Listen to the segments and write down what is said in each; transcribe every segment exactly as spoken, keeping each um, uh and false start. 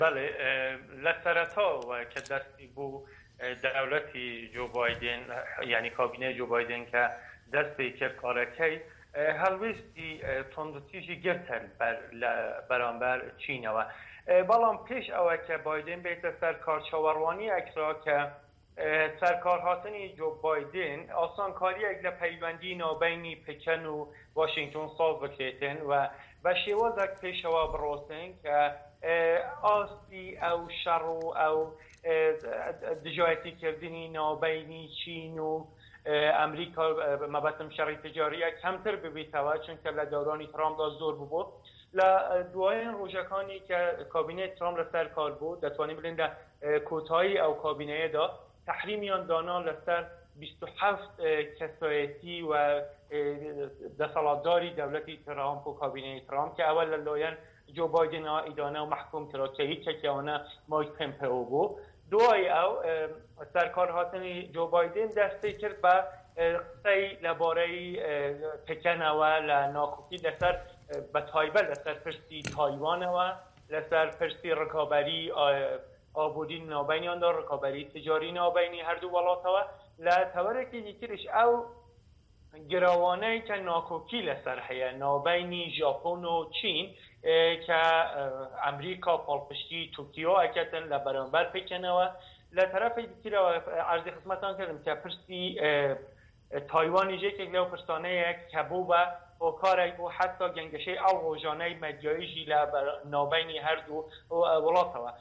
بله لسرتا و که دستی بو دولتی جو بایدن یعنی کابینه جو بایدن که دستی که کارکی هلویستی تندتیجی گرتن بر برانبر چین و بلام پیش اوه که بایدن بیت سر کارچاوروانی اکرا که سرکار هاتنی جو بایدن آسان کاری اگل پیوندی نابینی پکن و واشنگتن ساز بکیتن و و شیوازک پیش اوه بروسن که آستی او شر او دجایتی کردنی نابینی چین و امریکا مبتم شرعی تجاری کمتر ببیتوا چون که لدورانی ترامپ دا زور بود لدوائن روژکانی که کابینه ترامپ لسر کار بود دتوانی بلند کوتایی او کابینه دا تحریمیان دانا لسر بیست و هفت کسایتی و دستالاتداری دولتی ترامپ و کابینه ترامپ که اول لاین جو بایدن ایدانه و محکوم کرد که هیچ که آنه مایک پمپئو بود دوای او سرکار هاتنی جو بایدن دستی کرد به قصه لباره پکن و لناکوکی لسر به تایبه لسر پرسی تایوان و لسر پرسی رکابری آبودی نابینی آن دار رکابری تجاری نابینی هر دو ولات و لطوره که یکیرش او گروانه که ناکوکی لسر هیا نابینی ژاپن و چین که امریکا پالپشتی توکیو اکتن لبرانبر پکنه و لطرف دیگه عرضی خدمتان کردم که پرسی تایوانی جه که لو پرسانه یک کبو و کاری و حتی گنگشه او روزانه مدیایشی لنابینی هر دو ولاته و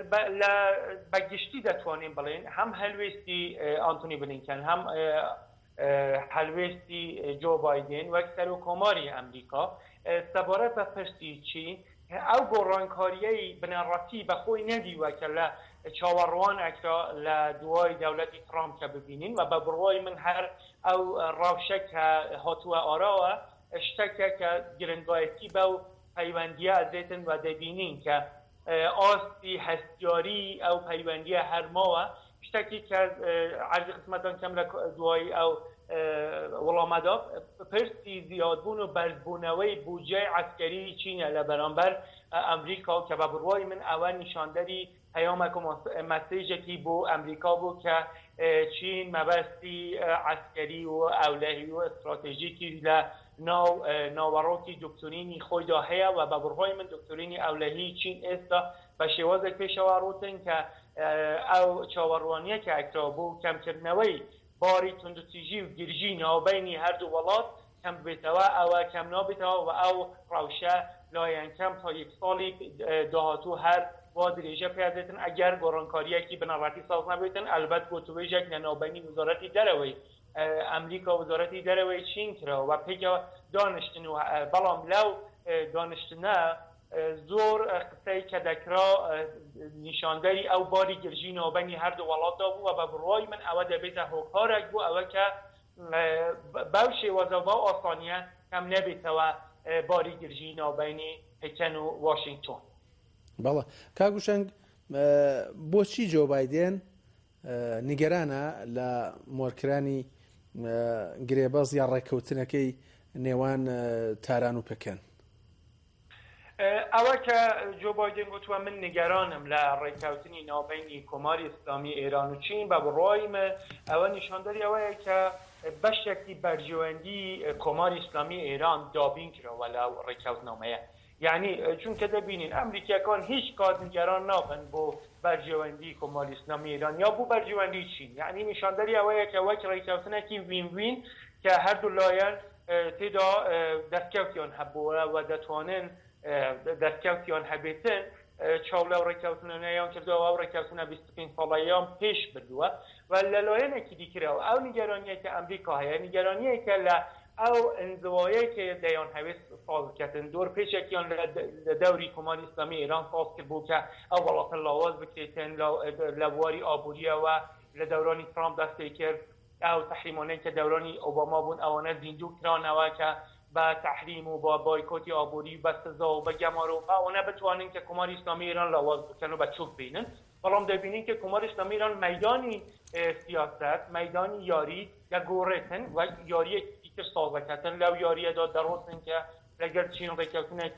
بگشتی دتوانیم بلین هم هلویستی آنتونی بلینکن هم هلویستی جو بایدن و اکثر کماری امریکا سبارت به پرسی چین او گرانکاریه بنراتی به خوی ندی و که چاوروان اکرا لدوای دولتی ترامپ که ببینین و به بروای من هر او روشک هاتو آرا و اشتکه که گرنگایتی به پیوندیه از دیتن و دبینین که آستی هستیاری او پیوندیه هر ما و اشتکی که عرض قسمتان کم دوای او ولامدا پرسی زیادبون و برزبونوی بودجه عسکری چین لبرانبر امریکا که به بروای من اول نشانداری پیامک و مسیجی که بو امریکا بود که چین مبستی عسکری و اولهی و استراتژیکی لناو ناوروکی دکترینی خوی داهیه و به بروای من دکترینی اولهی چین است به شوازک پیشواروتن که او چاوروانیه که اکرا بو کم کردنوی باری تندتیجی و گرجی نابینی هر دو ولات کم بیتوا او کم نابیتوا و او روشه لاین کم تا یک سالی دهاتو هر واد ریجه پیادتن اگر گرانکاریه که بنابراتی ساز نبیتن البته گوتوی جک نابینی وزارتی دروی امریکا وزارتی دروی چین کرا و پیجا دانشتن و بلام لو دانشتنه زور قصه که دکرا نشانداری او باری گرجی نابینی هر دو ولات دا بود و به بروای من او دبیت هوکارک بود او که باوشی وزاوا آسانیه کم نبیت و باری گرجی نابینی پکن و واشنگتن. بله کاگوشنگ بۆچی جۆ بایدن نیگەرانە لە مۆرکرانی گرێبەز یا ڕێککەوتنەکەی نێوان تاران و پەکەن؟ ئەوە کە جۆ بایدن گوتووە من نیگەرانم لە ڕێککەوتنی ناوبینی کۆماری ئیسلامی ئێران و چین بە بڕۆیم ئەوە نیشانداری ئەوەیە کە بەشێکی بەرژەوەندی کۆماری ئیسلامی ئێران دابین کراوە لە ڕێککەوتنامەیە. یعنی چون که دبینین امریکایان هیچ کار نگران نابن با برجوندی کمال اسلامی ایران یا با برجوندی چین. یعنی نشانداری اوایه که وقت ریکاوتنه کی وین وین که هر دو لایان تدا دستکوتیان هبوه و دتوانن دستکوتیان هبیتن چاوله و ریکاوتنه نیان کرده و ریکاوتنه بیست و پنج سالیان پیش بردوه و لایان که دیگره او نگرانیه که امریکا هست نگرانیه که ل او انزوایی که دیان هویس ساز کردن دور پیش اکیان لدوری کمال اسلامی ایران ساز که بود که اولات اللاواز بکیتن لواری آبوریه و لدورانی ترامپ دسته کرد او تحریمانه که دورانی اوباما بون اوانه زیندو کرانه و که با تحریم و با بایکوتی آبوری و سزا و با گمارو و اوانه بتوانین که کمال اسلامی ایران لواز بکن و بچوب بینن برام دبینین که کمال اسلامی ایران میدانی سیاست میدانی یاری یا گورتن و یاری سازه کردن لو یاری داد درستن که اگر چین ریکاوتنه کی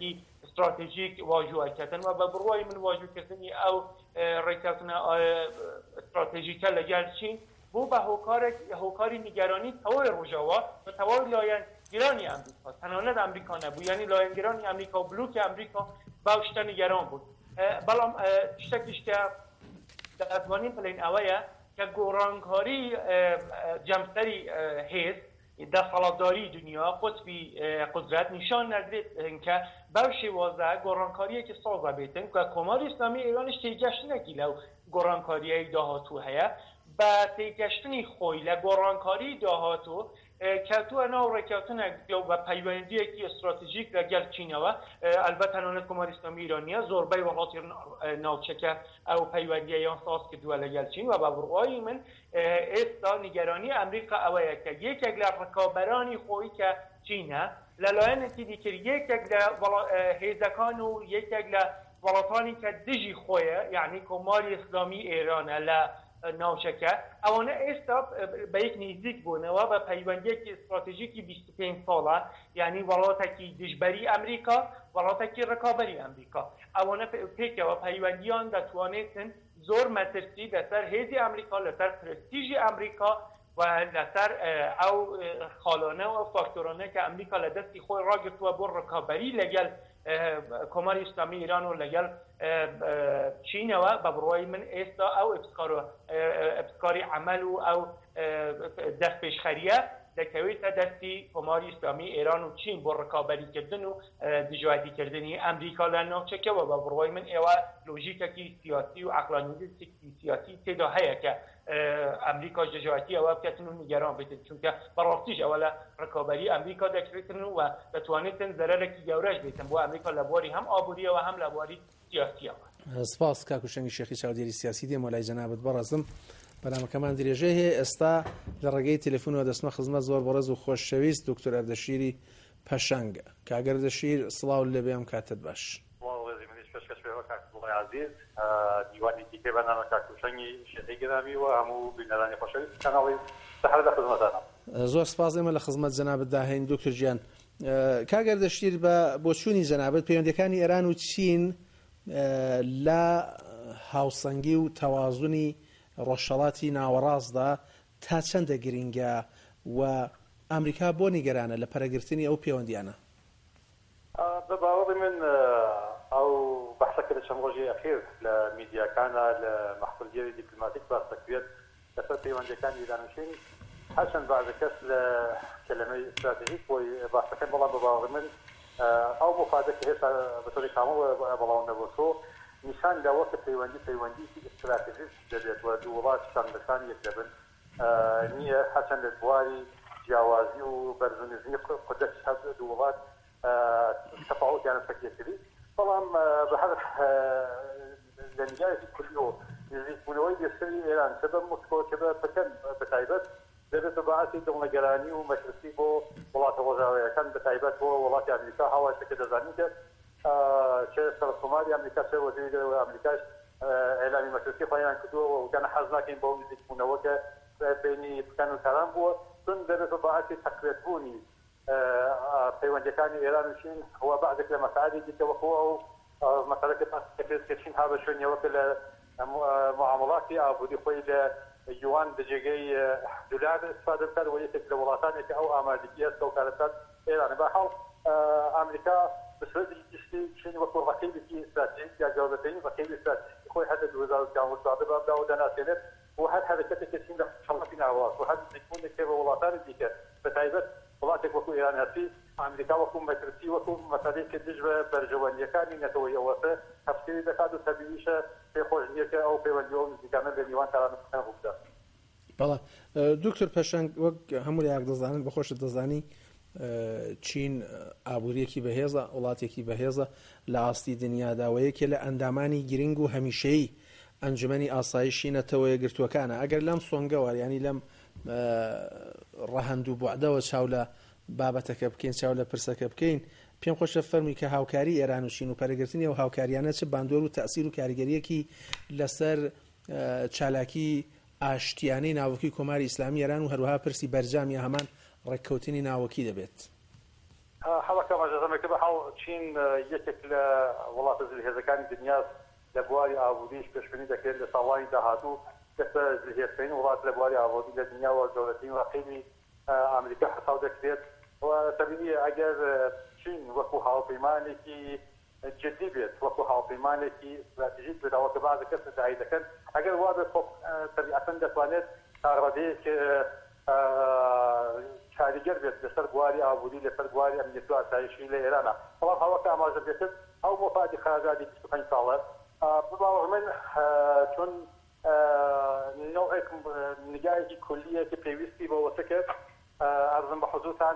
استراتیژیک واژوه کردن و به بروی من واژوه کردنی او ڕێککەوتنە استراتیژیکە لەگەڵ چین بۆ بە هۆکاری نیگەرانی تەواوی ڕۆژەوە بە تەواوی لایەن گرانی ئەمریکا تەنانەت ئەمریکا نەبوو یعنی لایەن گرانی ئەمریکا و بلوکی ئەمریکا باو شتە نیگەران بوو بەڵام شتێکیش کە دەتوانین بڵێن ئەوەیە کە گۆڕانکاری جەمسەری هێز دەسەڵاتداری دنیا قوتبی قدرت نیشان نەدرێت کە بەو شێوازە گۆڕانکاریەکی سازە بێتن کە کۆماری ئیسلامی ئێرانیش تێگەشتنێکی لەو گۆڕانکاریەی داهاتوو هەیە بە تێگەشتنی خۆی لە گۆڕانکاری داهاتوو کەوتووە ناو ڕێککەوتنە بە پەیوەندیەکی استراتیژیک لەگەڵ چینەوە ئەلبەتە تەنانەت کۆماری ئیسلامی ئێرانیە زۆربەی وڵاتی ناوچەکە ئەو پەیوەندیەیان ساز کردووە لەگەڵ چین و بە بڕوای من ئێستا نیگەرانی ئەمریکا ئەوەیە کە یەکێک لە ڕکابەرانی خۆی کە چینە لەلایەنێکی دیکرد یەکێک لە هێزەکان و یەکێک لە وڵاتانی کە دژی خۆیە یعنی کۆماری ئیسلامی ئێرانە لە ناوچەکە ئەوانە ئێستا بە یەک نزیک بوونەوە بە پەیوەندیەکی استراتیژیکی بیست و پێنج ساڵە یعنی وڵاتێکی دژبەری ئەمریکا وڵاتێکی ڕکابەری ئەمریکا ئەوانە پێکەوە پەیوەندیان دەتوانێتن زۆر مەترسی لەسەر هێزی ئەمریکا لەسەر پرستیژی ئەمریکا و لەسەر ئەو خاڵانە و فاکتۆرانە کە ئەمریکا لە دەستی خۆی ڕاگرتووە بۆ ڕکابەری لەگەڵ کۆماری ئیسلامی ئێران و لەگەڵ چینەوە بە بڕوای من ئێستا ئەو ئەبسکاری عەمەل و ئەو دەست پێشخەریە دەکەوێتە دەستی کۆماری ئیسلامی ئێران و چین بۆ ڕکابەریکردن و دژوادیکردنی ئەمریکا لە ناوچەکەوە بە بڕوای من ئێوە لۆژیکێکی سیاسی و عەقلانیەتی سیاسی تێدا هەیە کە ئەمریکا دژواتی ئەوە بکەن و نیگەران بێتن چونکە بەڕاستیش ئەوە لە ڕکابەری ئەمریکا دەکرێتن و دەتوانێتن زەرەرێکی گەورەش بێتن بۆ ئەمریکا لە بواری هەم ئابووریەوە هەم لە بواری سیاسیەوە. سپاس کاک شەنگی شێخی چاودێری سیاسی دێمە لای جەنابەت بەڕێزم بەنامەکەمان درێژەی هەیە ئێستا لە ڕێگەی تەلەفۆنەوە دەستمە خزمەت زۆر بەڕێز و خۆشەویست دکتۆر ئەردەشیری پەشەنگ کاگەر دەشیر سڵاو لەبێ ئەم کاتت باش. عزیز دیوانی دیکە بەنامە کاکوشەنگی شێخی گرامی و هەموو بینەرانی خۆشەویست کەناڵی سەحر لە خزمەتانە. زۆر سپاس ئێمە لە خزمەت جەنابەت داهێن دکتۆر گیان. کاگەر دەشیر بە بۆچوونی جەنابەت پەیوەندیەکانی ئێران و چین لە هاوسەنگی و تەوازونی ڕۆژهەڵاتی ناوەڕاستدا تا چەندە گرنگە و ئەمریکا بۆ نیگەرانە لە پەرەگرتنی ئەو پەیوەندیانە؟ بە باوەڕی من ئەو بەحسەکە لە چەند ڕۆژی ئەخیر لە میدیاکانە لە مەحفڵگیری دیپلۆماتیک باس دەکرێت لەسەر پەیوەندیەکانی ئێران و چین هەرچەند بەعزە کەس لە کەلەمەی استراتیژیک بۆی باسەکەن بەڵام بە باوەڕی من ئەو مفادەکە هێشتا بەطوری کامل بەڵاو نەبووەوە نیشان داوە کە پەیوەندی پەیوەندیی استراتیژیک دەبێت و دوو وڵات شان بەشان یەک دەبن نییە هەرچەند لە بواری جیاوازی و بەرزنزنی قدرەتی هەر دوو وڵات تەفاوتیانە فەکێکردی بەڵام بە هەر لە نیگایەکی کوردیەوە نزیکبوونەوەی دەستەری ئێران چ بە موسکۆ چ بە پەکەن بەتایبەت دەبێت بەعاسی دڵنەگەرانی و مەترسی بۆ وڵاتە ڕۆژاوایەکان بەتایبەت بۆ وڵاتی ئەمریکا هاواشەکە دەزانین کە چه سەرۆکۆماری ئەمریکا چه وەزیری ئەمریکاش ئێلامی مەترسی خۆیان کردووە و گەنە حەز ناکەین بۆ نزیکبوونەوە کە بینی پکان و کاران بووە چون دەبێت بەعاسی تەقوێتبوونی پەیوەندیەکانی ئێران و چین هو بعضێک لە مەسائلی دیکەوەخۆ و مەسەلەکە پێست کە چین هابە شوێنیەوە کە لە معامڵاتی ئابووری خۆی لە یوان بەجێگەی دولار استفادە بکات و یەکێک لە وڵاتانێکی ئەو ئامادەگی ئەستە و کارەکات ئێرانە بەحاڵ ئەمریکا بەسەری گشتی چین وەکو ڕەقیبێکی استراتیژیک یا گەورەترین ڕەقیبی استراتیژیکی خۆی هەر لە دوو هەزار و چوار بابدا و دەناسێنێت و هەر حرەکەتێکی چین لە شەڕەتی ناوەڕاست و هەر نزیکبوونێک بە وڵاتانی دیکە بەتایبەت وڵاتێک وەکو ئێران هەستی ئەمریکا وەکو مەترسی وەکو مەسەلەیەکی دژ بە بەرژەوەندیەکانی نەتەوەی ئەوەسە تەفسیری دەکات و تەبیعیشە پێخۆش نییە کە ئەو پەیوەندیەوە نزیکانە بە میوان تارانەکان بوودا. بەڵێ دکتۆر پەشەنگ وەک هەموو لایەک دەزانن بەخۆشت دەزانی چین ئابووریەکی بەهێزە وڵاتێکی بەهێزە لە ئاستی دنیاداوەیەکێ لە ئەندامانی گرنگ و هەمیشەیی ئەنجومەنی ئاسایشی نەتەوەیە گرتووەکانە ئەگەر لەم سۆنگەوە ینی لەم ڕەهەند و بوعدەوە چاو لە بابەتەکە بکەین چاو لە پرسەکە بکەین پێم خۆشە فەرمی کە هاوکاری ئێران و چین و پەرەگرتنی و هاوکاریانە چ باندۆر و تەئسیر و کاریگەریەکی لەسەر چالاکی ئاشتیانەی ناوەکی کۆماری ئیسلامی ئێران و هەروەها پرسی بەرجامی هەمان ڕێککەوتنی ناوەکی دەبێت. حەڵەکە ماژەزەمەکە بە حاڵ چین یەکێک لە وڵاتە زلهێزەکانی دنیاس لە بواری ئابووریش پێشبینی دەکرێت لە ساڵانی داهاتوو کەسە زلهێزترین وڵات لە بواری ئابووری لە دنیا و دەوڵەتترین ڕەقیمی ئەمریکا حساب دەکرێت و تەبیعیە ئەگەر چین وەکو هاوپەیمانێکی جدی بێت وەکو هاوپەیمانێکی استراتیژیک بێتەوە کە بازە کەس داعی دەکەن ئەگەر وا بێت تەبیعەتەن دەتوانێت ڕادەیەک کاریگەر بێت لەسەر بواری ئابووری لەسەر بواری ئەمنیەت و ئاسایشی لە ئێرانە بەڵام هەواکە ئاماژە بێتت ئەو مۆفادی خارجی بیست و پێنج ساڵە بباوە من چۆن نوعێک نگایەکی کولیەکی پێویستی بەوەسە کرد ئەرزم بە حوزوتان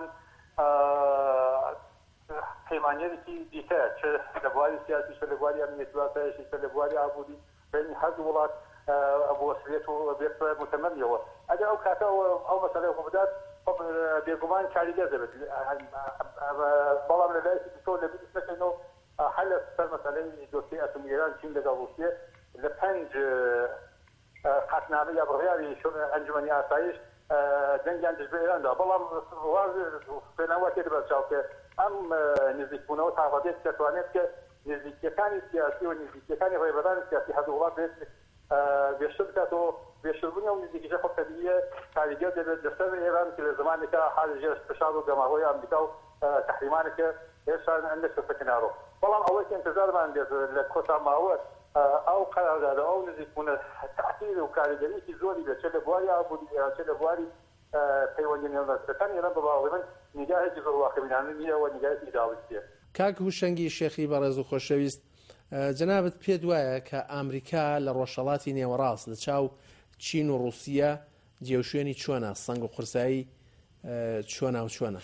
پەیمانیەکی دیکە چ لە بواری سیاسی چ لە بواری ئەمنیەت و ئاسایشی چ لە بواری ئابووری بین هەردوو وڵات بوەسلێت و بێت متەمەمیەوە ئەگەر ئەو کاتە ئەو مەسەلەی خۆ بدات بێگومان کاریگەر دەبێت بەڵام لە لایەکی دیکە لە بیست نەکەینەوە هەر لەسەر مەسەلەی دۆسیە ئەتۆمی ئێران چین لەگەڵ رووسیە لە پەنج قەتنامە یا بڕیاری ئەنجومەنی ئاسایش دەنگیان دژ بە ئێراندا بەڵام پێناوە تێ دەبێت چاوکە ئەم نزیکبوونەوە تاڕادێت دەتوانێت کە نزیکیەکانی سیاسی و نزیکیەکانی ڕێبەرانی سیاسی هەردوو وڵات بێت بێشتر بکاتەوە بێشتربوونی ئەو نزیکیشە خۆ تەبیعیە کاریگەر دەبێت لەسەر ئێران کە لە زمانێکە حالی ژێر فشار و گەماڕۆی ئەمریکا و تەحریمانێکە هێشتا هەندێک سەکنارۆ بەڵام ئەوەی کە انتظارمان دێت لە کۆتا ماوە ئەو قەراردادە ئەو نزیکبوونە تەحقیر و کاریگەریەکی زۆری بێت چ لە بواری ئابووری ئێران چ لە بواری پەیوەندی نێونەتەکان ئێران بەباوەڕێ من نیگایەکی زۆر واقعبینانە نییە و نیگایەکی داوەستیە. کاک هوشەنگی شێخی بەڕێز و خۆشەویست، جەنابەت پێت وایە کە ئامریکا لە ڕۆژهەڵاتی نێوەڕاست لە چاو چین و رووسیا جێوشوێنی چۆنە، سەنگ و قورسایی چۆنە و چۆنە؟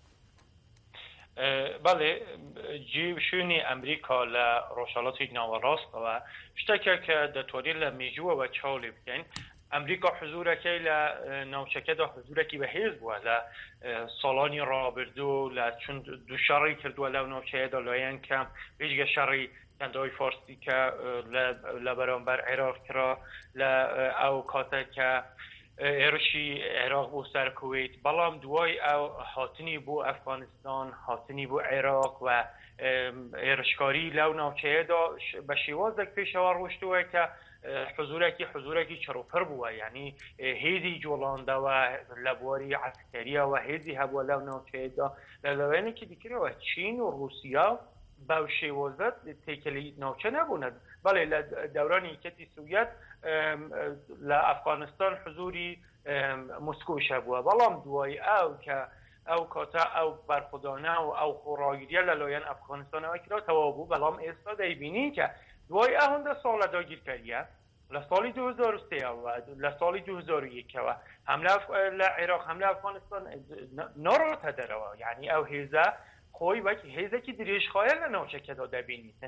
بەڵێ جێوشوێنی ئەمریکا لە ڕۆژهەڵاتی ناوەڕاستەوە شتێکە کە دەتوانێت لە مێژووەوە چاوڵێ بکەین. ئەمریکا حزورەکەی لە ناوچەکەدا حزورێکی بەهێز بووە لە ساڵانی ڕابردوو لە چون دووشەڕی کردووە لەو ناوچەیەدا لایەن کەم بێژگە شەڕی کەندەوەی فارسی کە لە بەرامبەر عێراق کرا لە ئەو کاتە کە هێرشی عێراق بۆ سەر کوێیت، بەڵام دوای ئەو هاتنی بۆ ئەفغانستان، هاتنی بۆ عێراق و هێرشکاری لەو ناوچەیەدا بە شێوازێک پێشەوە ڕۆشتووە کە حزورێکی حزورێکی چڕوپڕ بووە، یعنی هێزی جۆڵاندەوە لە بواری عسکەریەوە هێزی هەبووە لەو ناوچەیەدا. لە لەوێنێکی دیکەوە چین و رووسیا بەو شێوازەت تێکەلی ناوچە نەبوونە. بەڵێ لە دەورانی یەکێتی سوڤیەت لە ئەفغانستان حزوری موسکۆشە بووە، بەڵام دوای ئەو کە ئەو کاتە ئەو بەرخودانە و ئەو خۆڕاگیریە لە لایەن ئەفغانستانەوە کراوە بوو، بەڵام ئێستا دەیبینین کە دوای ئەوەندە ساڵە داگیرکاریە لە ساڵی دوو هەزار و سێ لە ساڵی دوو هەزار و یەکەوە هەم لە عێراق هەم لە ئەفغانستان ناڕاتە دەرەوە، یعنی ئەو هێزە خۆی وەک هێزێکی درێژخایە لە ناوچەکەدا دەبینیتن.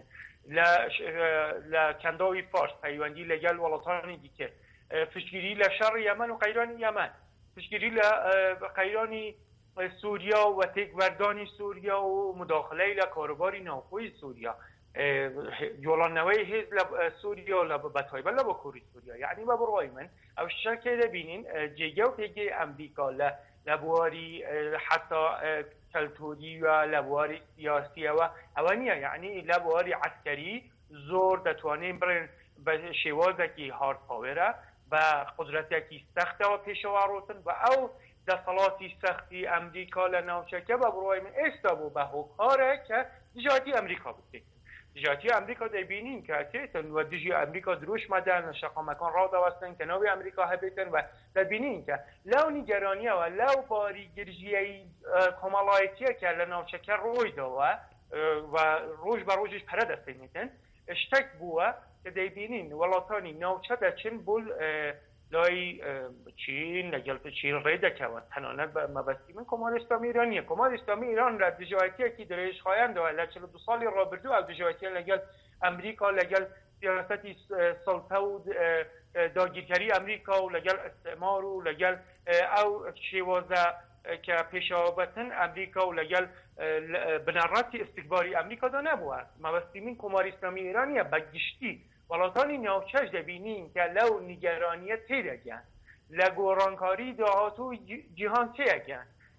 لە کەنداوی فارس پەیوەندی لەگەڵ وڵاتانی دیکە، پشتگیری لە شەڕی یەمەن و قەیرانی یەمەن، پشتگیری لە قەیرانی سووریا و تێکبەردانی سووریا و مداخلەی لە کاروباری ناوخۆی سووریا، جۆڵانەوەی هێز لە سووریا لە بەتایبەت لە باکووری سووریا. یعنی بە بڕوای من ئەو شتێکە دەبینین جێگە و پێگەی ئەمریکا لە بواری حتا کەلتوری و لە بواری سیاسیەوە ئەوە نییە، یعنی لە بواری عسکەری زۆر دەتوانین بڕێن بە شێوازێکی هارد پاوەرە بە قودرەتێکی سەختەوە پێشەوە ڕۆتن و ئەو دەسەڵاتی سەختی ئەمریکا لە ناوچەکە بە بڕوای من ئێستا بوو بە هۆکارە کە دژاتی ئەمریکا بکەیت. دژاتی ئەمریکا دەبینین کە تێتن و دژی ئەمریکا دروش مەدەن لە شەقامەکان ڕادەوەستن کە ناوی ئەمریکا هەبێتن و دەبینین کە لەو نیگەرانیەوە لەو باری گرژیەی کۆمەڵایەتیە کە لە ناوچەکە ڕۆیدەوە و ڕۆژ بە ڕۆژیش پەرە دەستێنێتن شتێک بووە کە دەیبینین وڵاتانی ناوچە دەچن بۆ لای چین لەگەڵ چین ڕێدەکەوە. تەنانەت بە مەبەستی من کۆماری ئیسلامی ئیرانیە. کۆماری ئیسلامی ئیران لە دژایەتیەکی درێژخایەندەوە لە چل و دو ساڵی ڕابردوو ئەو دژایەتیە لەگەڵ ئەمریکا لەگەڵ سیاسەتی سەڵتە و داگیرکاری ئەمریکا و لەگەڵ ئەستعمار و لەگەڵ ئەو شێوازە کە پێشەوەبەتن ئەمریکا و لەگەڵ بنەڕەتی ئیستیکباری ئەمریکادا نەبووە. مەبەستی من کۆماری ئیسلامی ئیرانیە بە گشتی وڵاتانی ناوچەش دەبینین کە لەو نیگەرانیە تێدەگەن، لە گۆڕانکاری داهاتوو جیهان تێدەگەن،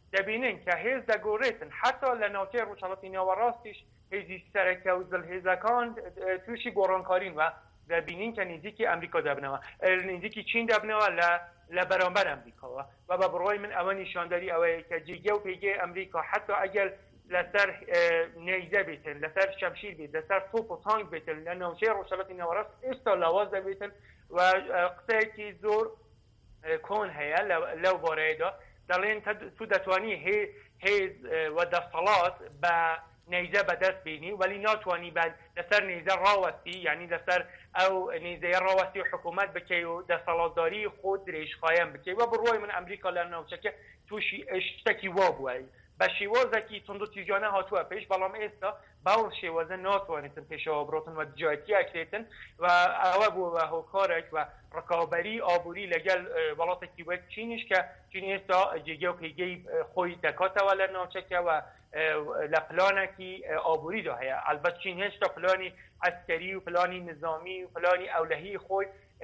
دەبینن کە هێز دەگۆڕێتن حتا لە ناوچەی ڕۆژهەڵاتی ناوەڕاستیش هێزی سەرەکە و دڵهێزەکان تووشی گۆڕانکارین و دەبینین کە نزیکی ئەمریکا دەبنەوە نزیکی چین دەبنەوە لە لە بەرامبەر ئەمریکاوە و بە بڕۆی من ئەوە نیشانداری ئەوەیە کە جێگە و پێگەی ئەمریکا حتا ئەگەر لەسەر نەیزە بێتن لەسەر شەمشیر بێت لەسەر تۆپ و تانک بێتن لە ناوچەی ڕۆژهەڵاتی ناوەڕاست ئێستا لاواز دەبێتن و قسەیەکی زۆر کۆن هەیە لەو بارەیەدا دەڵێن تو دەتوانی هێز و دەسەڵات بە نەیزە بەدەست بینی ولی ناتوانی بعد لەسەر نەیزە ڕاوەستی یعنی لەسەر ئەو نەیزەیە ڕاوەستی و حکوومەت بکەی و دەسەڵاتداری خۆت درێژخایەن بکەی و بڕۆی من ئەمریکا لە ناوچەکە تووشی شتێکی وا بووە بە شێوازێکی تند و تیژانە هاتووە پێش بەڵام ئێستا باو شێوازە ناتوانێتن پێشەوە بڕۆتن و دژایەتی ئەکرێتن و ئەوە بوو بە هۆکارێک و ڕکابەری ئابووری لەگەڵ وڵاتێکی وەک چینیش کە چین ئێستا جێگە و پێگەی خۆی دەکاتەوە لە ناوچەکە و لە پلانێکی ئابووریدا هەیە ئەلبەت چین هێشتا پلانی عسکەری و پلانی نظامی و پلانی ئەولەهی خۆی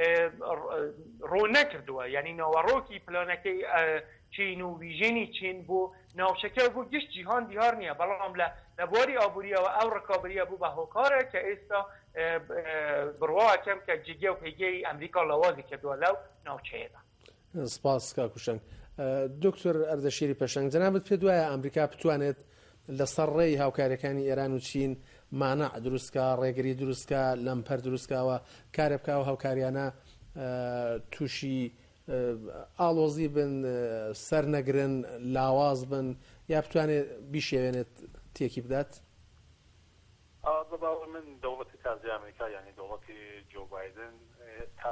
ڕۆ نەکردووە یعنی ناوەڕۆکی پلانەکەی چین و ویژنی چین بۆ ناوچەکە بۆ گشت جیهان دیار نییە بەڵام لە لە بواری ئابووریەوە ئەو ڕکابریە بوو بە هۆکارە کە ئێستا بڕواکەم کە جێگە و پێگەی ئەمریکا لاوازی کردووە لەو ناوچەیەدا. سپاس کا کوشنگ. دکتۆر ئەردەشیری پەشنگ جەنابەت پێ دوایە ئەمریکا بتوانێت لەسەر ڕێی هاوکاریەکانی ئێران و چین مانع دروستکە ڕێگری دروستکە لەمپەر دروستکەوە کارێ بکەوە هاوکاریانە تووشی ئاڵۆزی بن سەر نەگرن لاواز بن یا بتوانێت بیشێوێنێت تێکی بدات؟ بەباوەڕ من دەوڵەتی تازای ئەمریکا یعنی دەوڵەتی جۆ بایدن تا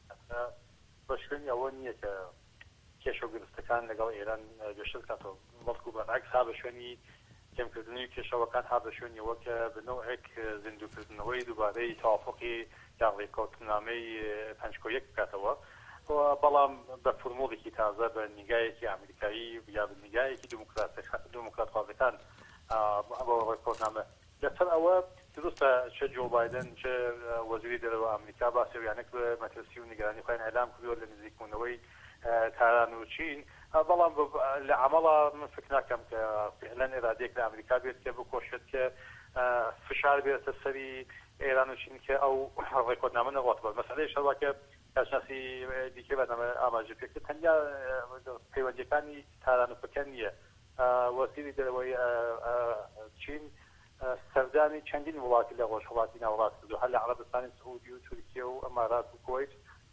بە شوێنی ئەوە نییە کە کێشە و گرفتەکان لەگەڵ ئێران گەشت بکاتەوە بەڵکو بەعکس ها بە شوێنی کەمکردنی کێشەوەکان ها بە شوێنیەوە کە بنەوەیەک زیندووکردنەوەی دووبارەی تەوافقی یان ڕێککەوتنامەی پەنجکۆیەک بکاتەوە بەڵام بە فرمۆڵێکی تازە بە نیگایەکی ئەمریکایی یا بە نیگایەکی دموکراتخوازەکان بۆ ڕێککەوتنامە لەسەر ئەوە دروستە چه جۆ بایدن چه وەزیری دەرەوە ئەمریکا باسێویانێک بە مەترسی و نیگەرانی خۆیان ئەعلام کردووە لە نزیکبوونەوەی تاران و چین بەڵام لە عەمەڵا من فکر ناکەم کە فعلەن ئێرادەیەک لە ئەمریکا بێت کە بکۆشێت کە فشار بێتە سەری ئێران و چین کە ئەو ڕێککەوتنامە نەڕاتەوە مەسەلەی شەڕوا کە کارشناسی دیکە بەنامە ئاماژە پێکرد تەنیا پەیوەندیەکانی تاران و پەکەن نییە وەزیری دەرەوەی چین سەردانی چەندین وڵاتی لە ڕۆژهەڵاتی ناوەڕاست کردو هەر لە عەرەبستانی سعودی و تورکیە و ئەمارات و کوێیت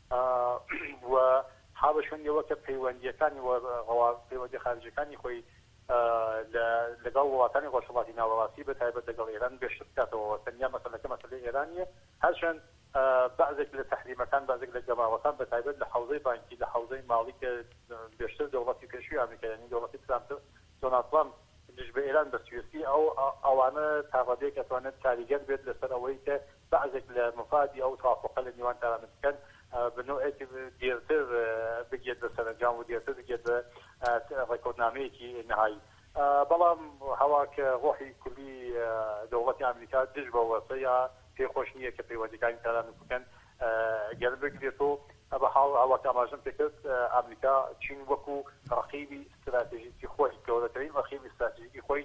و ها بە شوێنەوە کە پەیوەندیەکانی پەیوەندی خارجیەکانی خۆی لەگەڵ وڵاتانی ڕۆژهەڵاتی ناوەڕاستی بە تایبەت لەگەڵ ئێران بێشت بکاتەوە تەنیا مەسەلەکە مەسەلەی ئێرانیە هەرچەند بعضێک لە تەحریمەکان بعضێک لە گەماوەکان بە تایبەت لە حوزەی بانکی لە حوزەی ماڵی کە بێشتر دەوڵەتی پێشووی ئەمریکا یعنی دەوڵەتی ترامپ دۆناڵد ترامپ دژ بە ئێران بە سوێسی ئەو ئەوانە تاغادەیەک ئەتوانێت کاریگەر بێت لەسەر ئەوەی کە بعضێک لە مفادی ئەو تەوافقە لە نێوان تارانە بکەن بنەوەیەکی دیرتر بگێت بە سەرنجام و دیرتر بگێت بە ڕێککەوتنامەیەکی نهایی بەڵام هەوا کە ڕۆحی کولی دەوڵەتی ئەمریکا دژ بە وەسە یا پێخۆش نییە کە پەیوەندیەکانی تاران بکەن گەر بگرێتەوە بە حاڵ ئەوە ئاماژەم پێکرد ئەمریکا چین وەکو ڕەقیبی استراتیژیکی خۆی گەورەترین ڕەقیبی استراتیژیکی خۆی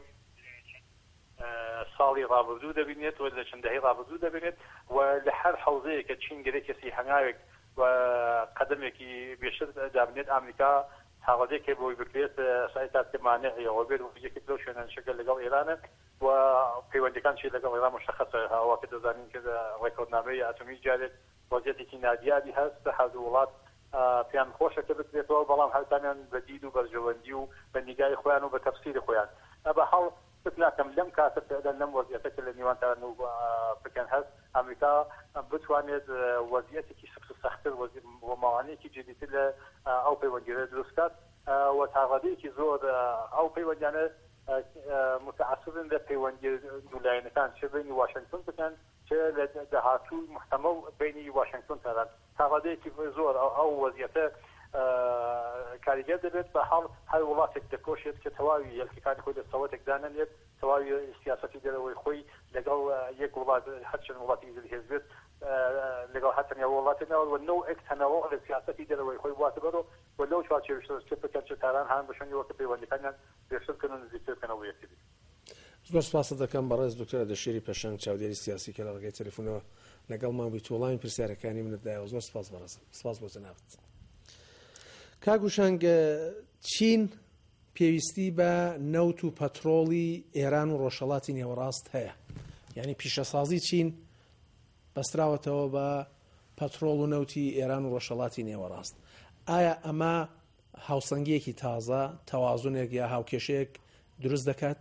ساڵی ڕابردوو دەبینێت و لە چەندەهەی ڕابردوو دەبینێت و لە هەر حوزەیە کە چین گەرەی کەسی هەنگاوێک و قەدەمێکی بێشتر دابنێت ئەمریکا هاوڵێک بۆی بکرێت سایتات مانعیەوە بێت و یەکێک لەو شوێنان شەکەل لەگەڵ ئێرانە و پەیوەندیەکانشی لەگەڵ ئێران مشخصە هەوا کە دەزانین کە ڕێککەوتنامەی ئاتۆمی جارێت وەزیەتێکی نادیاری هەست بە هەردوو وڵات پێیان خۆشە کە بکرێتەوە بەڵام هەرتانیان بە دید و بەرژەوەندی و بە نیگای خۆیان و بە تەفسیری خۆیان بە حاڵ فکر ناکەم لەم کاتە فعلا لەم وەزیەتە کە لە نێوان تاران و پەکەن هەست ئەمریکا بتوانێت وەزیەتێکی سەختتر و ماوانەیەکی جدیتر لە ئەو پەیوەندیانە دروستکات و تاغادەیەکی زۆر ئەو پەیوەندیانە متعصبن لە پەیوەندی دوولایەنەکان چه بینی واشنگتن بکەن چه لە داهاتووی محتەمەڵ بینی واشنگتن تاران تاغادەیەکی زۆر ئەو وەزیەتە کاریگەر دەبێت بە حاڵ هەر وڵاتێک دەکۆشێت کە تەواوی یەکەکانی خۆی دەستەوەتێکدا نەنێت تەواوی سیاسەتی دەرەوەی خۆی لەگەڵ یەک وڵات هەرچەند وڵاتی هێز بێت لەگەڵ هەتەنیا وڵاتێنەوە و نەو ئەک تەنەوە لە سیاسەتی دەرەوەی خۆی واتە بەرەوە و لەو چوارچێوەیەوە چ بکەن چ تاران هەان بە شوێنی وەکە پەیوەندیەکانیان پێشکەن و نزیکەکەنەوە یەکێتی. زۆر سپاس دەکەم بەڕێز دکتۆرە دەشێری پەشنگ چاودێری سیاسی کە لە ڕێگەی تەلەفۆنەوە لەگەڵمان بوویت وەڵامی پرسیارەکانی منتدایەوە. زۆر سپاس بەڕێزم. سپاس بۆ جەنابەت. کاگوشنگ چین پێویستی بە نەوت و پەترۆڵی ئێران و ڕۆژهەڵاتی نێوەڕاست هەیە، یعنی پیشەسازی چین بەستراوەتەوە بە پەترۆڵ و نەوتی ئێران و ڕۆژهەڵاتی نێوەڕاست. ئایا ئەمە هاوسەنگیەکی تازە تەوازونێک یا هاوکێشەیەک دروست دەکات؟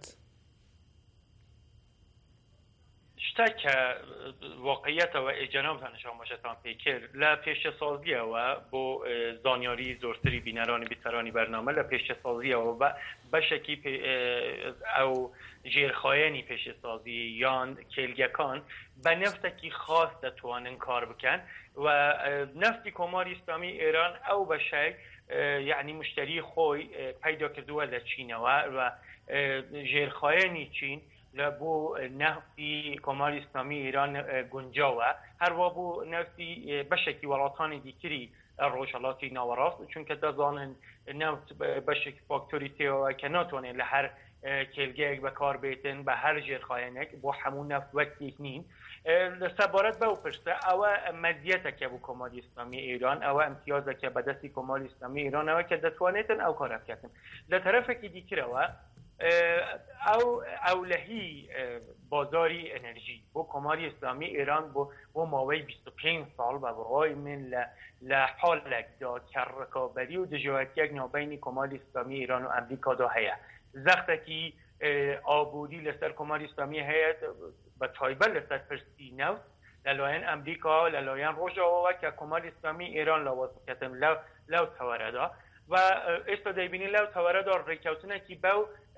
شتێکە واقعیەتەوە ئێجەنابتان شامۆشەتان پێ کرد لە پێشەسازیەوە بۆ زانیاری زۆرتری بینەرانی بیتەرانی بەرنامە لە پێشەسازیەوە بە بەشێکی ئەو ژێرخایەنی پێشەسازی یان کێلگەکان بە نەفتێکی خاص دەتوانن کار بکەن و نەفتی کۆماری ئیسلامی ئێران ئەو بەشێک یعنی مشتری خۆی پەیدا کردووە لە چینەوە و ژێرخایەنی چین لە بۆ نەفتی کۆماری ئیسلامی ئێران گونجاوە، هەروە بۆ نەفتی بەشێکی وڵاتانی دیکری ڕۆژهەڵاتی ناوەڕاست، چونکە دەزانن نەفت بەشێکی فاکتۆری تێەوە کە ناتوانێت لە هەر کێلگەیەک بەکار بێتن بە هەر ژێرخایەنێک بۆ هەموو نەفت وەکێک نین. لەسەبارەت بەو پرسە ئەوە مەزیەتێکە بۆ کۆماری ئیسلامی ئێران، ئەوە ئەمتیازێکە بەدەستی کۆماری ئیسلامی ئێرانەوە کە دەتوانێتن ئەو کارە بکەن. لە تەرەفێکی دیکرەوە ئەو ئەولەهی بازاری ئەنەرژی بۆ کۆماری ئیسلامی ئێران بۆ بۆ ماوەی بیست و پێنج ساڵ بە بڕای من لە لە حالێکدا کە ڕکابەری و دژایەتیەک ناوبەینی کۆماری ئیسلامی ئێران و ئەمریکادا هەیە. زەختێکی ئابووری لەسەر کۆماری ئیسلامی هەیە بە تایبەت لەسەر پرسی نەوت لەلایەن ئەمریکا لەلایەن ڕۆژاوەوە کە کۆماری ئیسلامی ئێران لاواز بکەن لەو لەو تەوەرەدا و ئێستا دەیبینی لەو تەوەرەدا ڕێککەوتنێکی بەو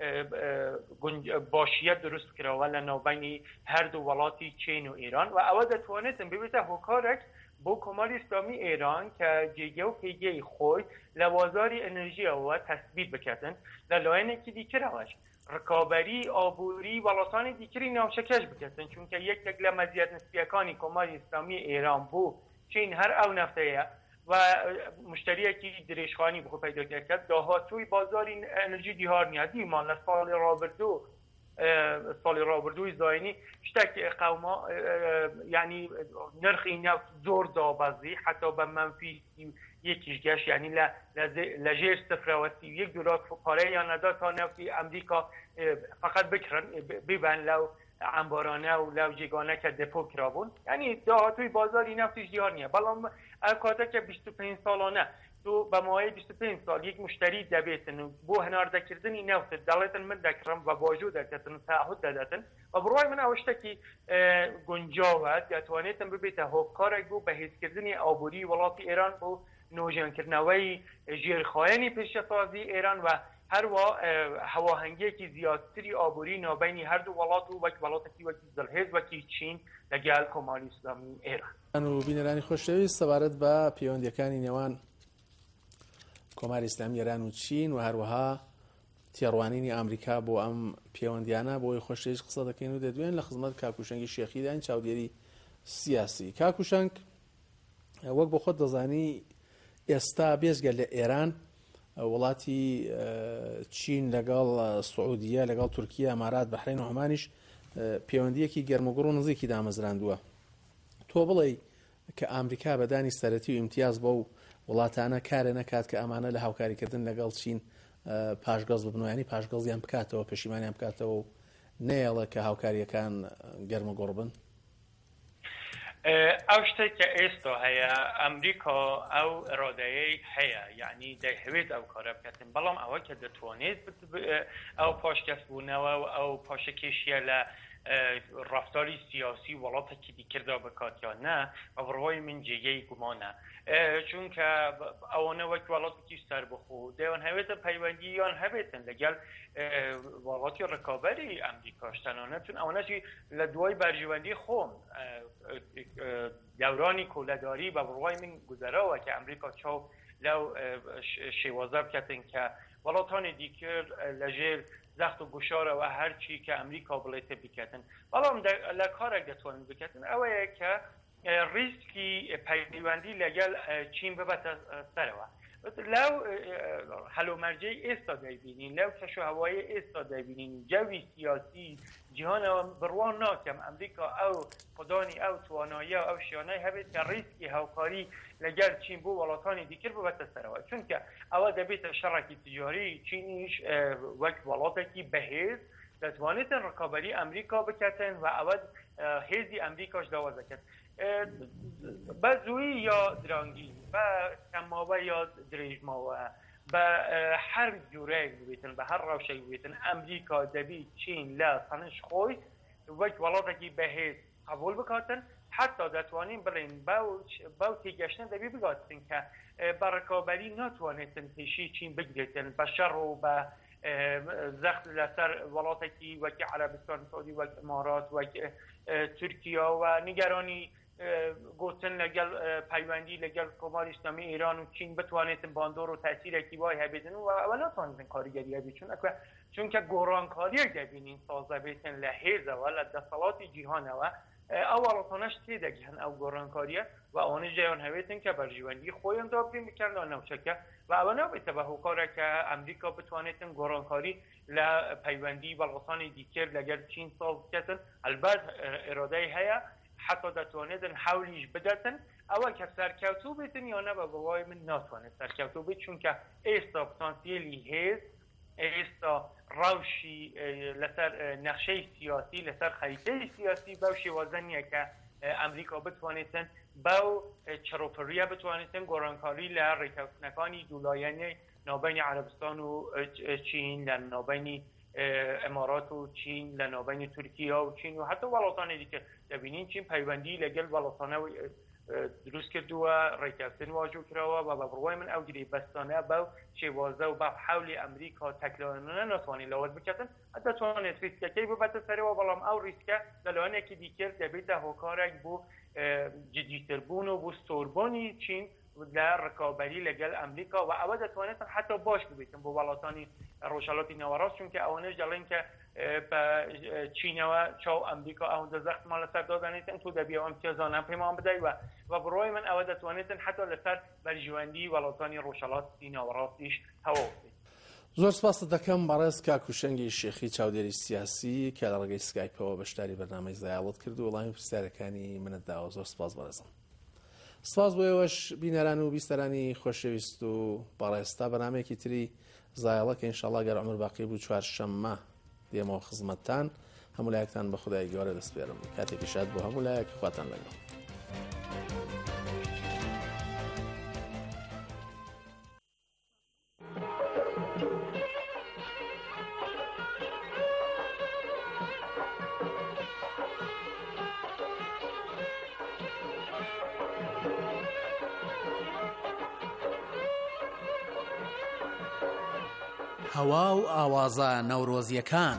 باشیەت دروست کراوە لە ناوبەینی هەردوو وڵاتی چین و ئێران و ئەوە دەتوانێتن ببێتە هۆکارێک بۆ کۆماری ئیسلامی ئێران کە جێگە و پێگەی خۆی لە وازاری ئەنەرژیەوە تەثبیت بکەن لەلایەنێکی دیکەرەوەش ڕکابەری ئابووری وڵاتانی دیکەری ناوچەکەش بکەن، چونکە یەکێک لە مەزیەت نسبیەکانی کۆماری ئیسلامی ئێران بوو چین هەر ئەو نەفتەیە و مشتریەکی درێژخانی بخۆ پەیدا کرد داهاتووی بازاری ئەنەرژی دیهار نیە دیمان لە ساڵی ڕابردوو ساڵی ڕابردووی زاینی شتێک قەوما یعنی نرخی نەفت زۆر دابەزی حتا بە منفی یەکیش گەشت، یعنی لە ژێر سفرەوە سی و یەک دلار پارەیان نەدا تا نەفتی ئەمریکا فقط بکڕن ببەن لەو ئەمبارانە و لەو جێگانە کە دەپۆ کرابوون، یعنی داهاتووی بازاری نەفتیش دیار نییە. بەڵام ئەو کاتێکە بیست و پێنج ساڵانە تو بە ماوەی بیست و پێنج ساڵ یەک مشتری دەبێتن و بۆ هەناردەکردنی نەفتت دەڵێتن من دەکڕم و باژوو دەکەتن تەعهود دەدەتن و بڕای من ئەوە شتێکی گونجاوە دەتوانێتن ببێتە هۆکارێک بوو بەهێزکردنی ئابووری وڵاتی ئێران بۆ نۆژێنکردنەوەی ژێرخایەنی پێشەسازی ئێران و هەروە هەواهەنگیەکی زیاتری ئابووری ناوبەینی هەردوو وڵات و وەک وڵاتێکی وەکی زەرهێز وەکی چین لەگەڵ کۆماری ئیسلامی ئێران. و بینەرانی خۆشەویست سەبارەت بە پەیوەندیەکانی نێوان کۆماری ئیسلامی ئێران و چین و هەروەها تێڕوانینی ئەمریکا بۆ ئەم پەیوەندیانە بۆی خۆشەویست قسە دەکەین و دەدوێن لە خزمەت کاکوشەنگی شێخیدان چاودێری سیاسی. کاکوشەنگ وەک بۆ خۆت دەزانی ئێستا بێزگە لە ئێران وڵاتی چین لەگەڵ سعودیە لەگەڵ تورکیا ئەمارات بەحرین و عومانیش پەیوەندیەکی گەرمەگوڕ و نزیکی دامەزراندووە. تۆ بڵێ کە ئەمریکا بەدانی سەرەتی و ئیمتیاز بۆ وڵاتانە کارێ نەکات کە ئەمانە لە هاوکاریکردن لەگەڵ چین پاشگەز ببنەوە، ینی پاشگەزیان بکاتەوە پەشیمانیان بکاتەوە و نەیەڵە کە هاوکاریەکان گەرمەگوڕ بن؟ ئەو شتێک کە ئێستا هەیە ئەمریکا ئەو ڕۆدەیەی هەیە، یعنی دەیهەوێت ئەو کارە بکاتن، بەڵام ئەوە کە دەتوانێت ئەو پاشکەسبوونەوە و ئەو پاشەکێشیە لە ڕفتاری سیاسی وڵاتێکی دیکردا بکاتیان نە بە بڕوای من جێگەی گومانە، چونکە ئەوانە وەک وڵاتێکی سەربەخۆ دەیان هەوێتە پەیوەندییان هەبێتن لەگەڵ وڵاتی ڕکابەری ئەمریکاش تەنانەت، چون ئەوانەشی لە دوای بەرژەوەندی خۆم دەورانی کۆلەداری بە بڕوای من گوزەراوە کە ئەمریکا چاو لەو شێوازە بکەتن کە وڵاتانی دیکر لەژێر زەخت و گوشارەوە هەرچی کە ئەمریکا بڵێتە بکەتن، بەڵام لە کارێک دەتوانن بکەتن ئەوەیە کە ریسکی پەیوەندی لەگەڵ چین ببەتە سەرەوە لو حلو مرجعی استاده بینین لو کشو هوایی استاده بینین جوی سیاسی جهان بروان ناکم امریکا او خدانی او توانایی او شیانه هبید که ریسکی هاوکاری لگر چین بو ولاتانی دیگر بو بس سروا چون که اول دبیت شرکی تجاری چینیش وقت ولاتی بهز دتوانیت رقابتی امریکا بکتن و اول هزی امریکاش دوازده کت بزوی یا درانگی و کماوه یا دریجماوه به هر جوره بیتن به هر روشی بیتن امریکا دبی چین لا تنش خوی وقت ولاتی بهز قبول بکاتن حتی دتوانیم بلین باو باو تیگشتن دبی بگاتن که برکابری نتوانیتن پیشی چین بگیرتن به شر و به زخم لسر ولاتی وکی عربستان سعودی و امارات و ترکیه و نگرانی گوتن لگل پیوندی لگل کمال اسلامی ایران و چین بتوانیتن باندور و تاثیر کیبای هبیدن و اولا تونیتن کارگری هبید چون اکو چون که گورانکاری دبینین سازه بیتن لحیزه و لدستالات جیهانه و اولاتانش تیده گهن او گورانکاریه و آنش جیان هبیتن که برجیوندی خویم دابدی میکرد و نوچکه و اولا بیته به حکاره که امریکا بتوانیتن گورانکاری لپیوندی و الغطان دیکر لگر چین ساز کتن البته اراده هیا حتی دتوانیدن حولیش بدتن اول که سرکوتو بیتن یا نه و بوای من ناتوانید سرکوتو بیت چون که ایستا پتانسیلی هست ایستا روشی لسر نقشه سیاسی لسر خریطه سیاسی باوشی وازنیه که امریکا بتوانیدن باو چروپریه بتوانیدن گورانکاری لریکوتنکانی دولاینی نابین عربستان و چین لنابین امارات و چین لنابین ترکیه و چین و حتی ولاتانی دیگه ببینین چین پیوندی لگل ولاتانه و دروست کرده و ریکوتن واجو کرده و بروای من او گری بستانه با شوازه و با حول امریکا تکلانه نتوانی لواد بکتن حتی توانید ریسکه که ببت سره و بلام او ریسکه دلوانه که دیگر دبیت هکارک بو جدیتر بون و بو ستوربانی چین در رکابری لگل امریکا و اول توانید حتی باش ببیتن بو ولاتانی روشالاتی نوراست چون که اونش جلین که به چین و چاو امریکا اون زخم مال سر دادنیتن تو دبی امتیازان هم پیمان بدهی و و برای من اول توانیتن حتی لسر برجواندی ولاتانی روشالاتی نورastیش هواوسی زۆر سپاس دەکەم بەڕێز کاکوشەنگی شێخی چاودێری سیاسی کە لە ڕێگەی سکایپەوە بەشداری بەرنامەی زایاڵت کرد و وەڵامی پرسیارەکانی منت داوە. زۆر سپاس بەڕێزم. سپاس بۆ ئێوەش بینەران و بیستەرانی خۆشەویست و بەڕێز تا بەرنامەیەکی تری زایاڵە کە ئینشاڵڵا گەر عومر باقی بوو چوارشەممە دێمەوە خزمەتتان. هەموو لایەکتان بە خودای گەورە دەست پێرم. کاتێکی شاد بۆ هەموو لایەک خواتان لەگەڵ. هەوا و ئاوازە نەورۆزیەکان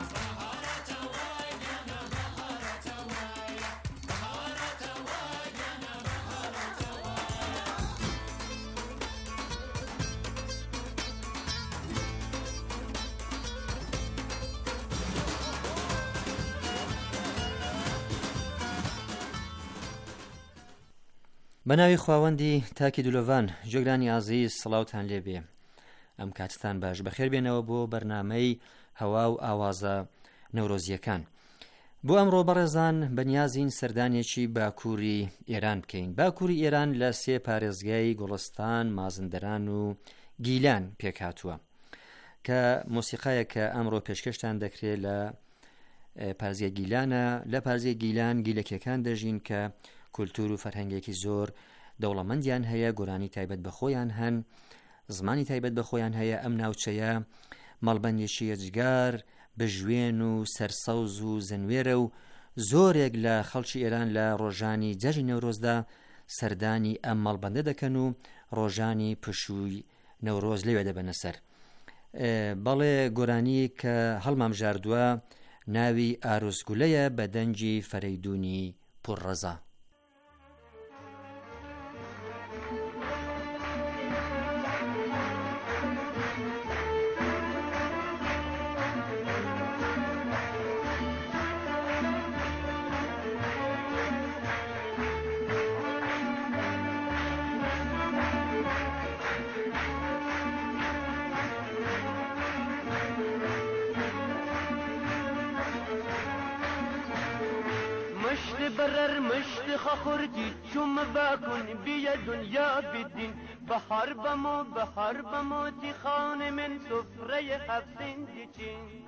بەناوی خواوەندی تاکی دولۆڤان جۆگرانی ئازیز سڵاوتان لێبێ. ئەم کاتتان باش بەخێر بێنەوە بۆ بەرنامەی هەوا و ئاوازە نەورۆزیەکان. بۆ ئەمڕۆ بەڕێزان بەنیازین سەردانێکی باکووری ئێران بکەین. باکووری ئێران لە سێ پارێزگای گوڵستان، مازندەران و گیلان پێکهاتووە کە مۆسیقایە کە ئەمڕۆ پێشکەشتان دەکرێت لە پارێزگای گیلانە. لە پارێزگای گیلان گیلەکیەکان دەژین کە کولتور و فەرهەنگێکی زۆر دەوڵەمەندیان هەیە، گۆرانی تایبەت بە خۆیان هەن، زمانی تایبەت بە خۆیان هەیە. ئەم ناوچەیە مەڵبەندێکی یەجگار بژوێن و سەرسەوز و زەنوێرە و زۆرێک لە خەڵکی ئێران لە ڕۆژانی جەژی نەورۆزدا سەردانی ئەم مەڵبەندە دەکەن و ڕۆژانی پشووی نەورۆز لەوێ دەبەنە سەر. بەڵێ گۆرانی کە هەڵمام ژاردووە ناوی ئارۆزگولەیە بە دەنجی فەرەیدوونی پوڕڕەزا. برر مشت خخورتی چوم بکن بیا دنیا بدین بهار بمو بهار بمو تی خانه من سفره هفتین دیچین